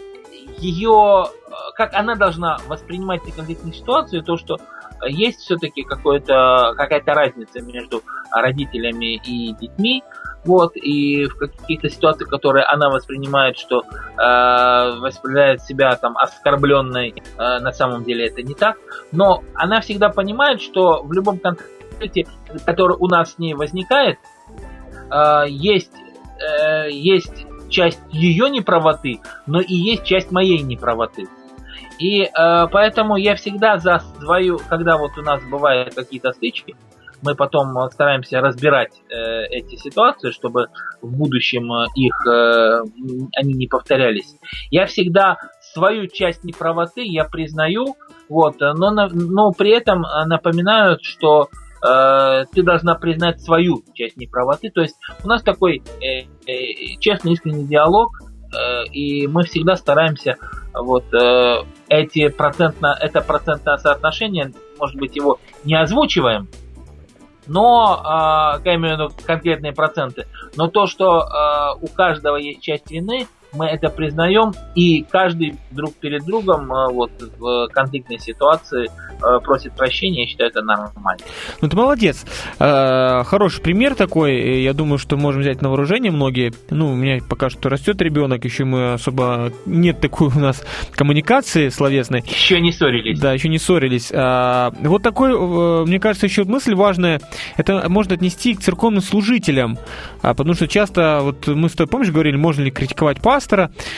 ее, как она должна воспринимать эти конфликтные ситуации, то, что есть все-таки какое-то, какая-то разница между родителями и детьми, вот, и в каких-то ситуациях, которые она воспринимает, что э, воспринимает себя там оскорбленной, э, на самом деле это не так, но она всегда понимает, что в любом конфликте, который у нас с ней возникает, э, есть, э, есть часть ее неправоты, но и есть часть моей неправоты. И э, поэтому я всегда за свою, когда вот у нас бывают какие-то стычки, мы потом стараемся разбирать э, эти ситуации, чтобы в будущем их э, они не повторялись. Я всегда свою часть неправоты я признаю, вот, но, но при этом напоминаю, что э, ты должна признать свою часть неправоты. То есть у нас такой э, э, честный, искренний диалог, э, и мы всегда стараемся вот э, эти процентно, это процентное соотношение, может быть, его не озвучиваем, но, э, я имею в виду конкретные проценты, но то, что э, у каждого есть часть вины, мы это признаем, и каждый друг перед другом вот, в конфликтной ситуации просит прощения, я считаю, это нормально. Ну, ты молодец. Хороший пример такой, я думаю, что можем взять на вооружение многие. Ну, у меня пока что растет ребенок, еще мы особо... Нет такой у нас коммуникации словесной. Еще не ссорились. Да, еще не ссорились. Вот такой, мне кажется, еще мысль важная, это можно отнести к церковным служителям, потому что часто, вот мы с тобой, помнишь, говорили, можно ли критиковать пастора,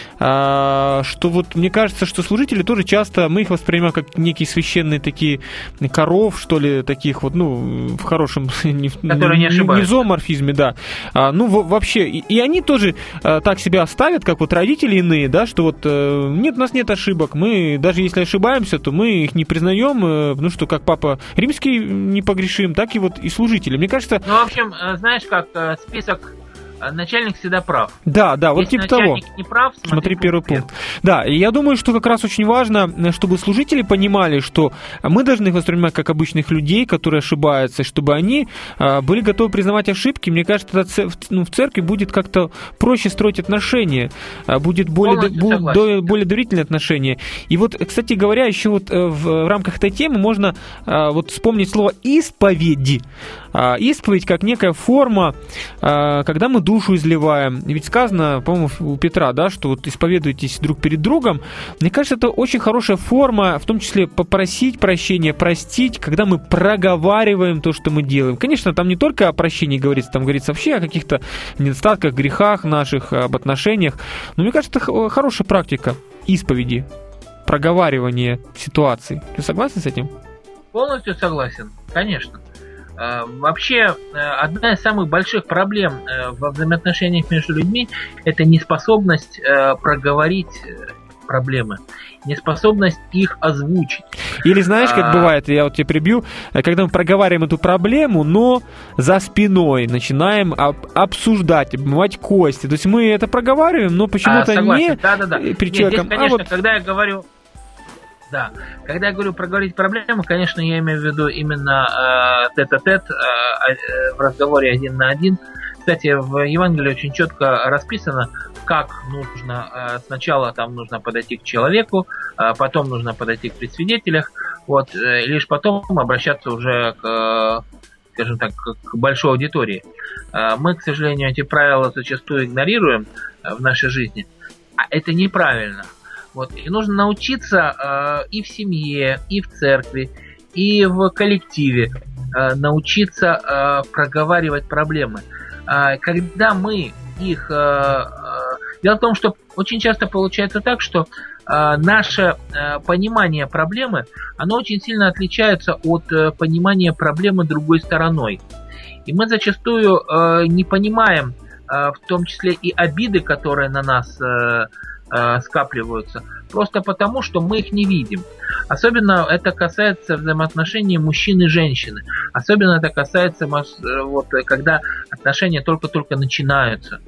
что вот мне кажется, что служители тоже часто, мы их воспринимаем как некие священные такие коров, что ли, таких вот, ну, в хорошем, не, которые не ошибаются. Не в зооморфизме, да. А, ну, в, вообще, и, и они тоже а, так себя ставят, как вот родители иные, да, что вот а, нет, у нас нет ошибок, мы, даже если ошибаемся, то мы их не признаем, а, потому что как Папа Римский не погрешим, так и вот и служители. Мне кажется... Ну, в общем, знаешь, как список... Начальник всегда прав. Да, да, вот если типа того. Начальник не прав, смотри, смотри первый пункт. Да, и я думаю, что как раз очень важно, чтобы служители понимали, что мы должны их воспринимать как обычных людей, которые ошибаются, чтобы они а, были готовы признавать ошибки. Мне кажется, это, ну, в церкви будет как-то проще строить отношения, а, будет более, до, до, более доверительные отношения. И вот, кстати говоря, еще вот в, в рамках этой темы можно а, вот вспомнить слово «исповеди». А, исповедь как некая форма, а, когда мы душу изливаем. Ведь сказано, по-моему, у Петра, да, что вот исповедуйтесь друг перед другом. Мне кажется, это очень хорошая форма, в том числе попросить прощения, простить, когда мы проговариваем то, что мы делаем. Конечно, там не только о прощении говорится, там говорится вообще о каких-то недостатках, грехах наших, об отношениях. Но мне кажется, это хорошая практика исповеди, проговаривания ситуаций. Ты согласен с этим? Полностью согласен, конечно. Вообще, одна из самых больших проблем во взаимоотношениях между людьми – это неспособность проговорить проблемы, неспособность их озвучить. Или знаешь, как а... бывает, я вот тебя прибью, когда мы проговариваем эту проблему, но за спиной начинаем об- обсуждать, обмывать кости. То есть мы это проговариваем, но почему-то а, не да, да, да. перед Нет, человеком. Здесь, конечно, а вот... когда я говорю... Да, когда я говорю проговорить проблему, конечно, я имею в виду именно э, тет-а-тет, э, э, в разговоре один на один. Кстати, в Евангелии очень четко расписано, как нужно, э, сначала там нужно подойти к человеку, э, потом нужно подойти к предсвидетелях, вот, э, и лишь потом обращаться уже к, э, скажем так, к большой аудитории. Э, мы, к сожалению, эти правила зачастую игнорируем э, в нашей жизни, а это неправильно. Вот. И нужно научиться э, и в семье, и в церкви, и в коллективе э, научиться э, проговаривать проблемы. Э, когда мы их... Э, э, дело в том, что очень часто получается так, что э, наше э, понимание проблемы, оно очень сильно отличается от э, понимания проблемы другой стороной. И мы зачастую э, не понимаем, э, в том числе и обиды, которые на нас... Э, скапливаются, просто потому, что мы их не видим. Особенно это касается взаимоотношений мужчин и женщины. Особенно это касается, вот, когда отношения только-только начинаются.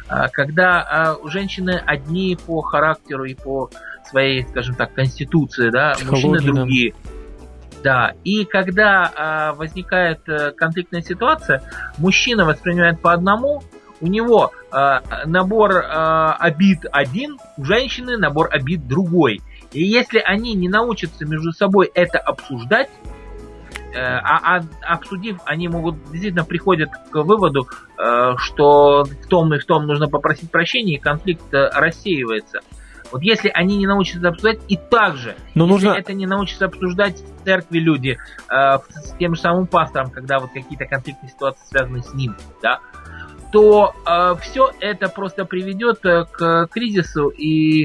Когда женщины одни по характеру и по своей, скажем так, конституции, да, мужчины другие. Да, и когда возникает конфликтная ситуация, мужчина воспринимает по одному, у него э, набор э, обид один, у женщины набор обид другой. И если они не научатся между собой это обсуждать, э, а, а обсудив, они могут действительно приходят к выводу, э, что в том и в том нужно попросить прощения, и конфликт э, рассеивается. Вот если они не научатся обсуждать, и также, Но если нужно... это не научатся обсуждать в церкви люди, э, с тем же самым пастором, когда вот какие-то конфликтные ситуации связаны с ним, да, то э, все это просто приведет э, к кризису и э,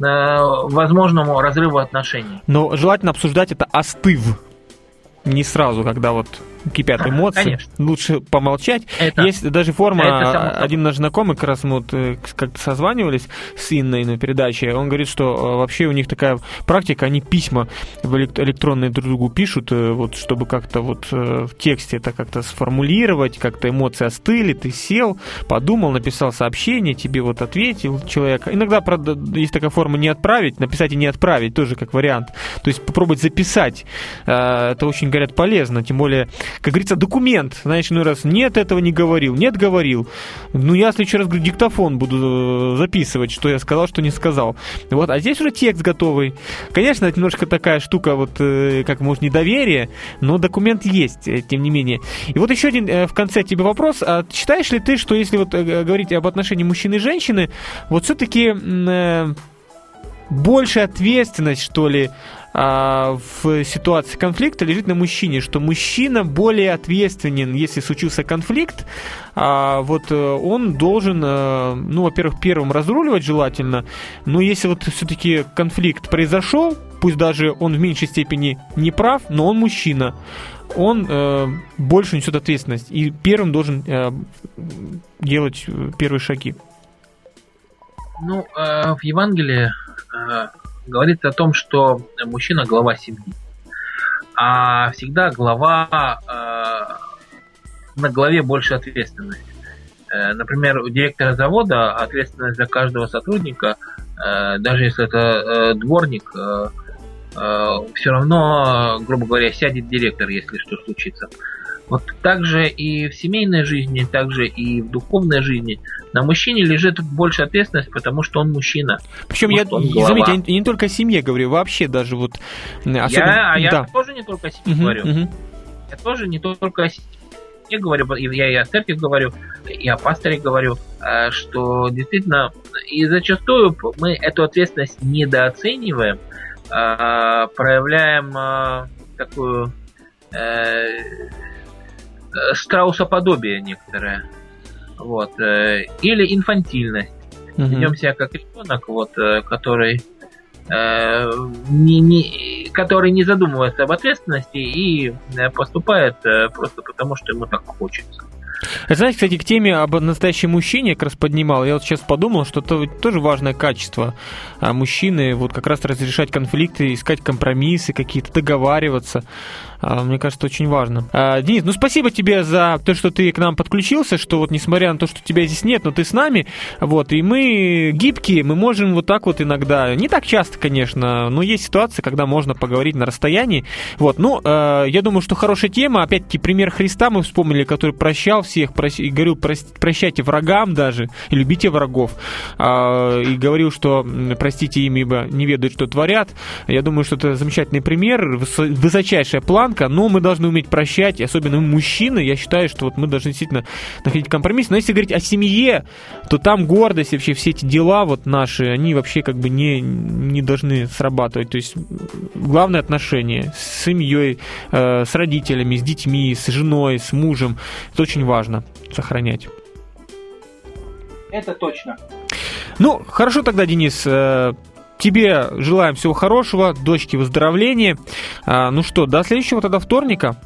возможному разрыву отношений. Но желательно обсуждать это остыв. Не сразу, когда вот кипят эмоции. Конечно. Лучше помолчать. Это, Есть даже форма, это один наш знакомый, как раз мы вот как-то созванивались с Инной на передаче, он говорит, что вообще у них такая практика, они письма в электронные друг другу пишут, вот, чтобы как-то вот в тексте это как-то сформулировать, как-то эмоции остыли, ты сел, подумал, написал сообщение, тебе вот ответил человек. Иногда, правда, есть такая форма не отправить, написать и не отправить, тоже как вариант. То есть попробовать записать. Это очень, говорят, полезно, тем более, как говорится, документ. Знаешь, ну раз нет, этого не говорил, нет, говорил. Ну, я в следующий раз, говорю, диктофон буду записывать, что я сказал, что не сказал. Вот, а здесь уже текст готовый. Конечно, это немножко такая штука, вот, как, может, недоверие, но документ есть, тем не менее. И вот еще один в конце тебе вопрос. А считаешь ли ты, что если вот говорить об отношении мужчины и женщины, вот все-таки э, большая ответственность, что ли, в ситуации конфликта лежит на мужчине, что мужчина более ответственен, если случился конфликт, вот он должен, ну, во-первых, первым разруливать желательно, но если вот все-таки конфликт произошел, пусть даже он в меньшей степени не прав, но он мужчина, он э, больше несет ответственность и первым должен э, делать первые шаги. Ну, э, в Евангелии э, говорится о том, что мужчина глава семьи, а всегда глава, э, на главе больше ответственности. Э, например, у директора завода ответственность за каждого сотрудника, э, даже если это э, дворник, э, э, все равно, грубо говоря, сядет директор, если что случится. Вот так же и в семейной жизни, так же и в духовной жизни на мужчине лежит больше ответственность, потому что он мужчина. Причем я, заметьте, я не только о семье говорю, вообще даже вот... Особенно, я, а я да. тоже не только о семье uh-huh, говорю. Uh-huh. Я тоже не только о семье говорю, я и о церкви говорю, и о пасторе говорю, что действительно, и зачастую мы эту ответственность недооцениваем, проявляем такую... страусоподобие некоторое, вот, или инфантильность. Uh-huh. Ведем себя как ребенок, вот, который, э, не, не, который не задумывается об ответственности и поступает просто потому, что ему так хочется. Знаете, кстати, к теме об настоящем мужчине как раз поднимал. Я вот сейчас подумал, что это тоже важное качество мужчины, вот как раз разрешать конфликты, искать компромиссы какие-то, договариваться. Мне кажется, очень важно. Денис, ну спасибо тебе за то, что ты к нам подключился, что вот несмотря на то, что тебя здесь нет, но ты с нами, вот, и мы гибкие, мы можем вот так вот иногда, не так часто, конечно, но есть ситуации, когда можно поговорить на расстоянии. Вот, ну, я думаю, что хорошая тема, опять-таки, пример Христа мы вспомнили, который прощал всех, и говорил, прощайте врагам даже, и любите врагов, и говорил, что простите им, ибо не ведают, что творят. Я думаю, что это замечательный пример, высочайшая планка, но мы должны уметь прощать, особенно мы, мужчины, я считаю, что вот мы должны действительно находить компромисс. Но если говорить о семье, то там гордость, вообще все эти дела вот наши, они вообще как бы не, не должны срабатывать. То есть главное отношение с семьей, э, с родителями, с детьми, с женой, с мужем, это очень важно сохранять. Это точно. Ну, хорошо тогда, Денис, э, тебе желаем всего хорошего, дочке выздоровления. А, ну что, до следующего тогда вторника.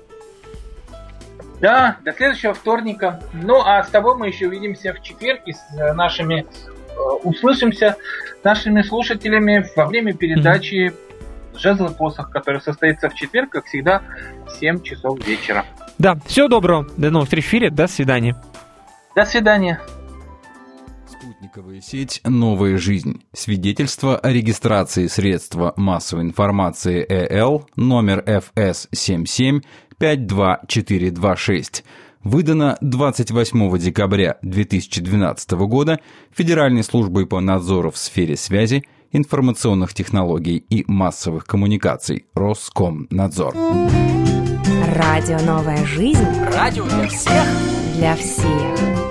Да, до следующего вторника. Ну, а с тобой мы еще увидимся в четверг и с нашими, э, услышимся с нашими слушателями во время передачи mm-hmm. «Жезл и посох», которая состоится в четверг, как всегда, в семь часов вечера. Да, всего доброго, до новых встреч в эфире, до свидания. До свидания. Спутниковая сеть «Новая жизнь». Свидетельство о регистрации средства массовой информации ЭЛ номер эф эс семь семь пять два четыре два шесть. Выдано двадцать восьмого декабря две тысячи двенадцатого года Федеральной службой по надзору в сфере связи, информационных технологий и массовых коммуникаций Роскомнадзор. Радио «Новая жизнь». Радио для всех. Для всех.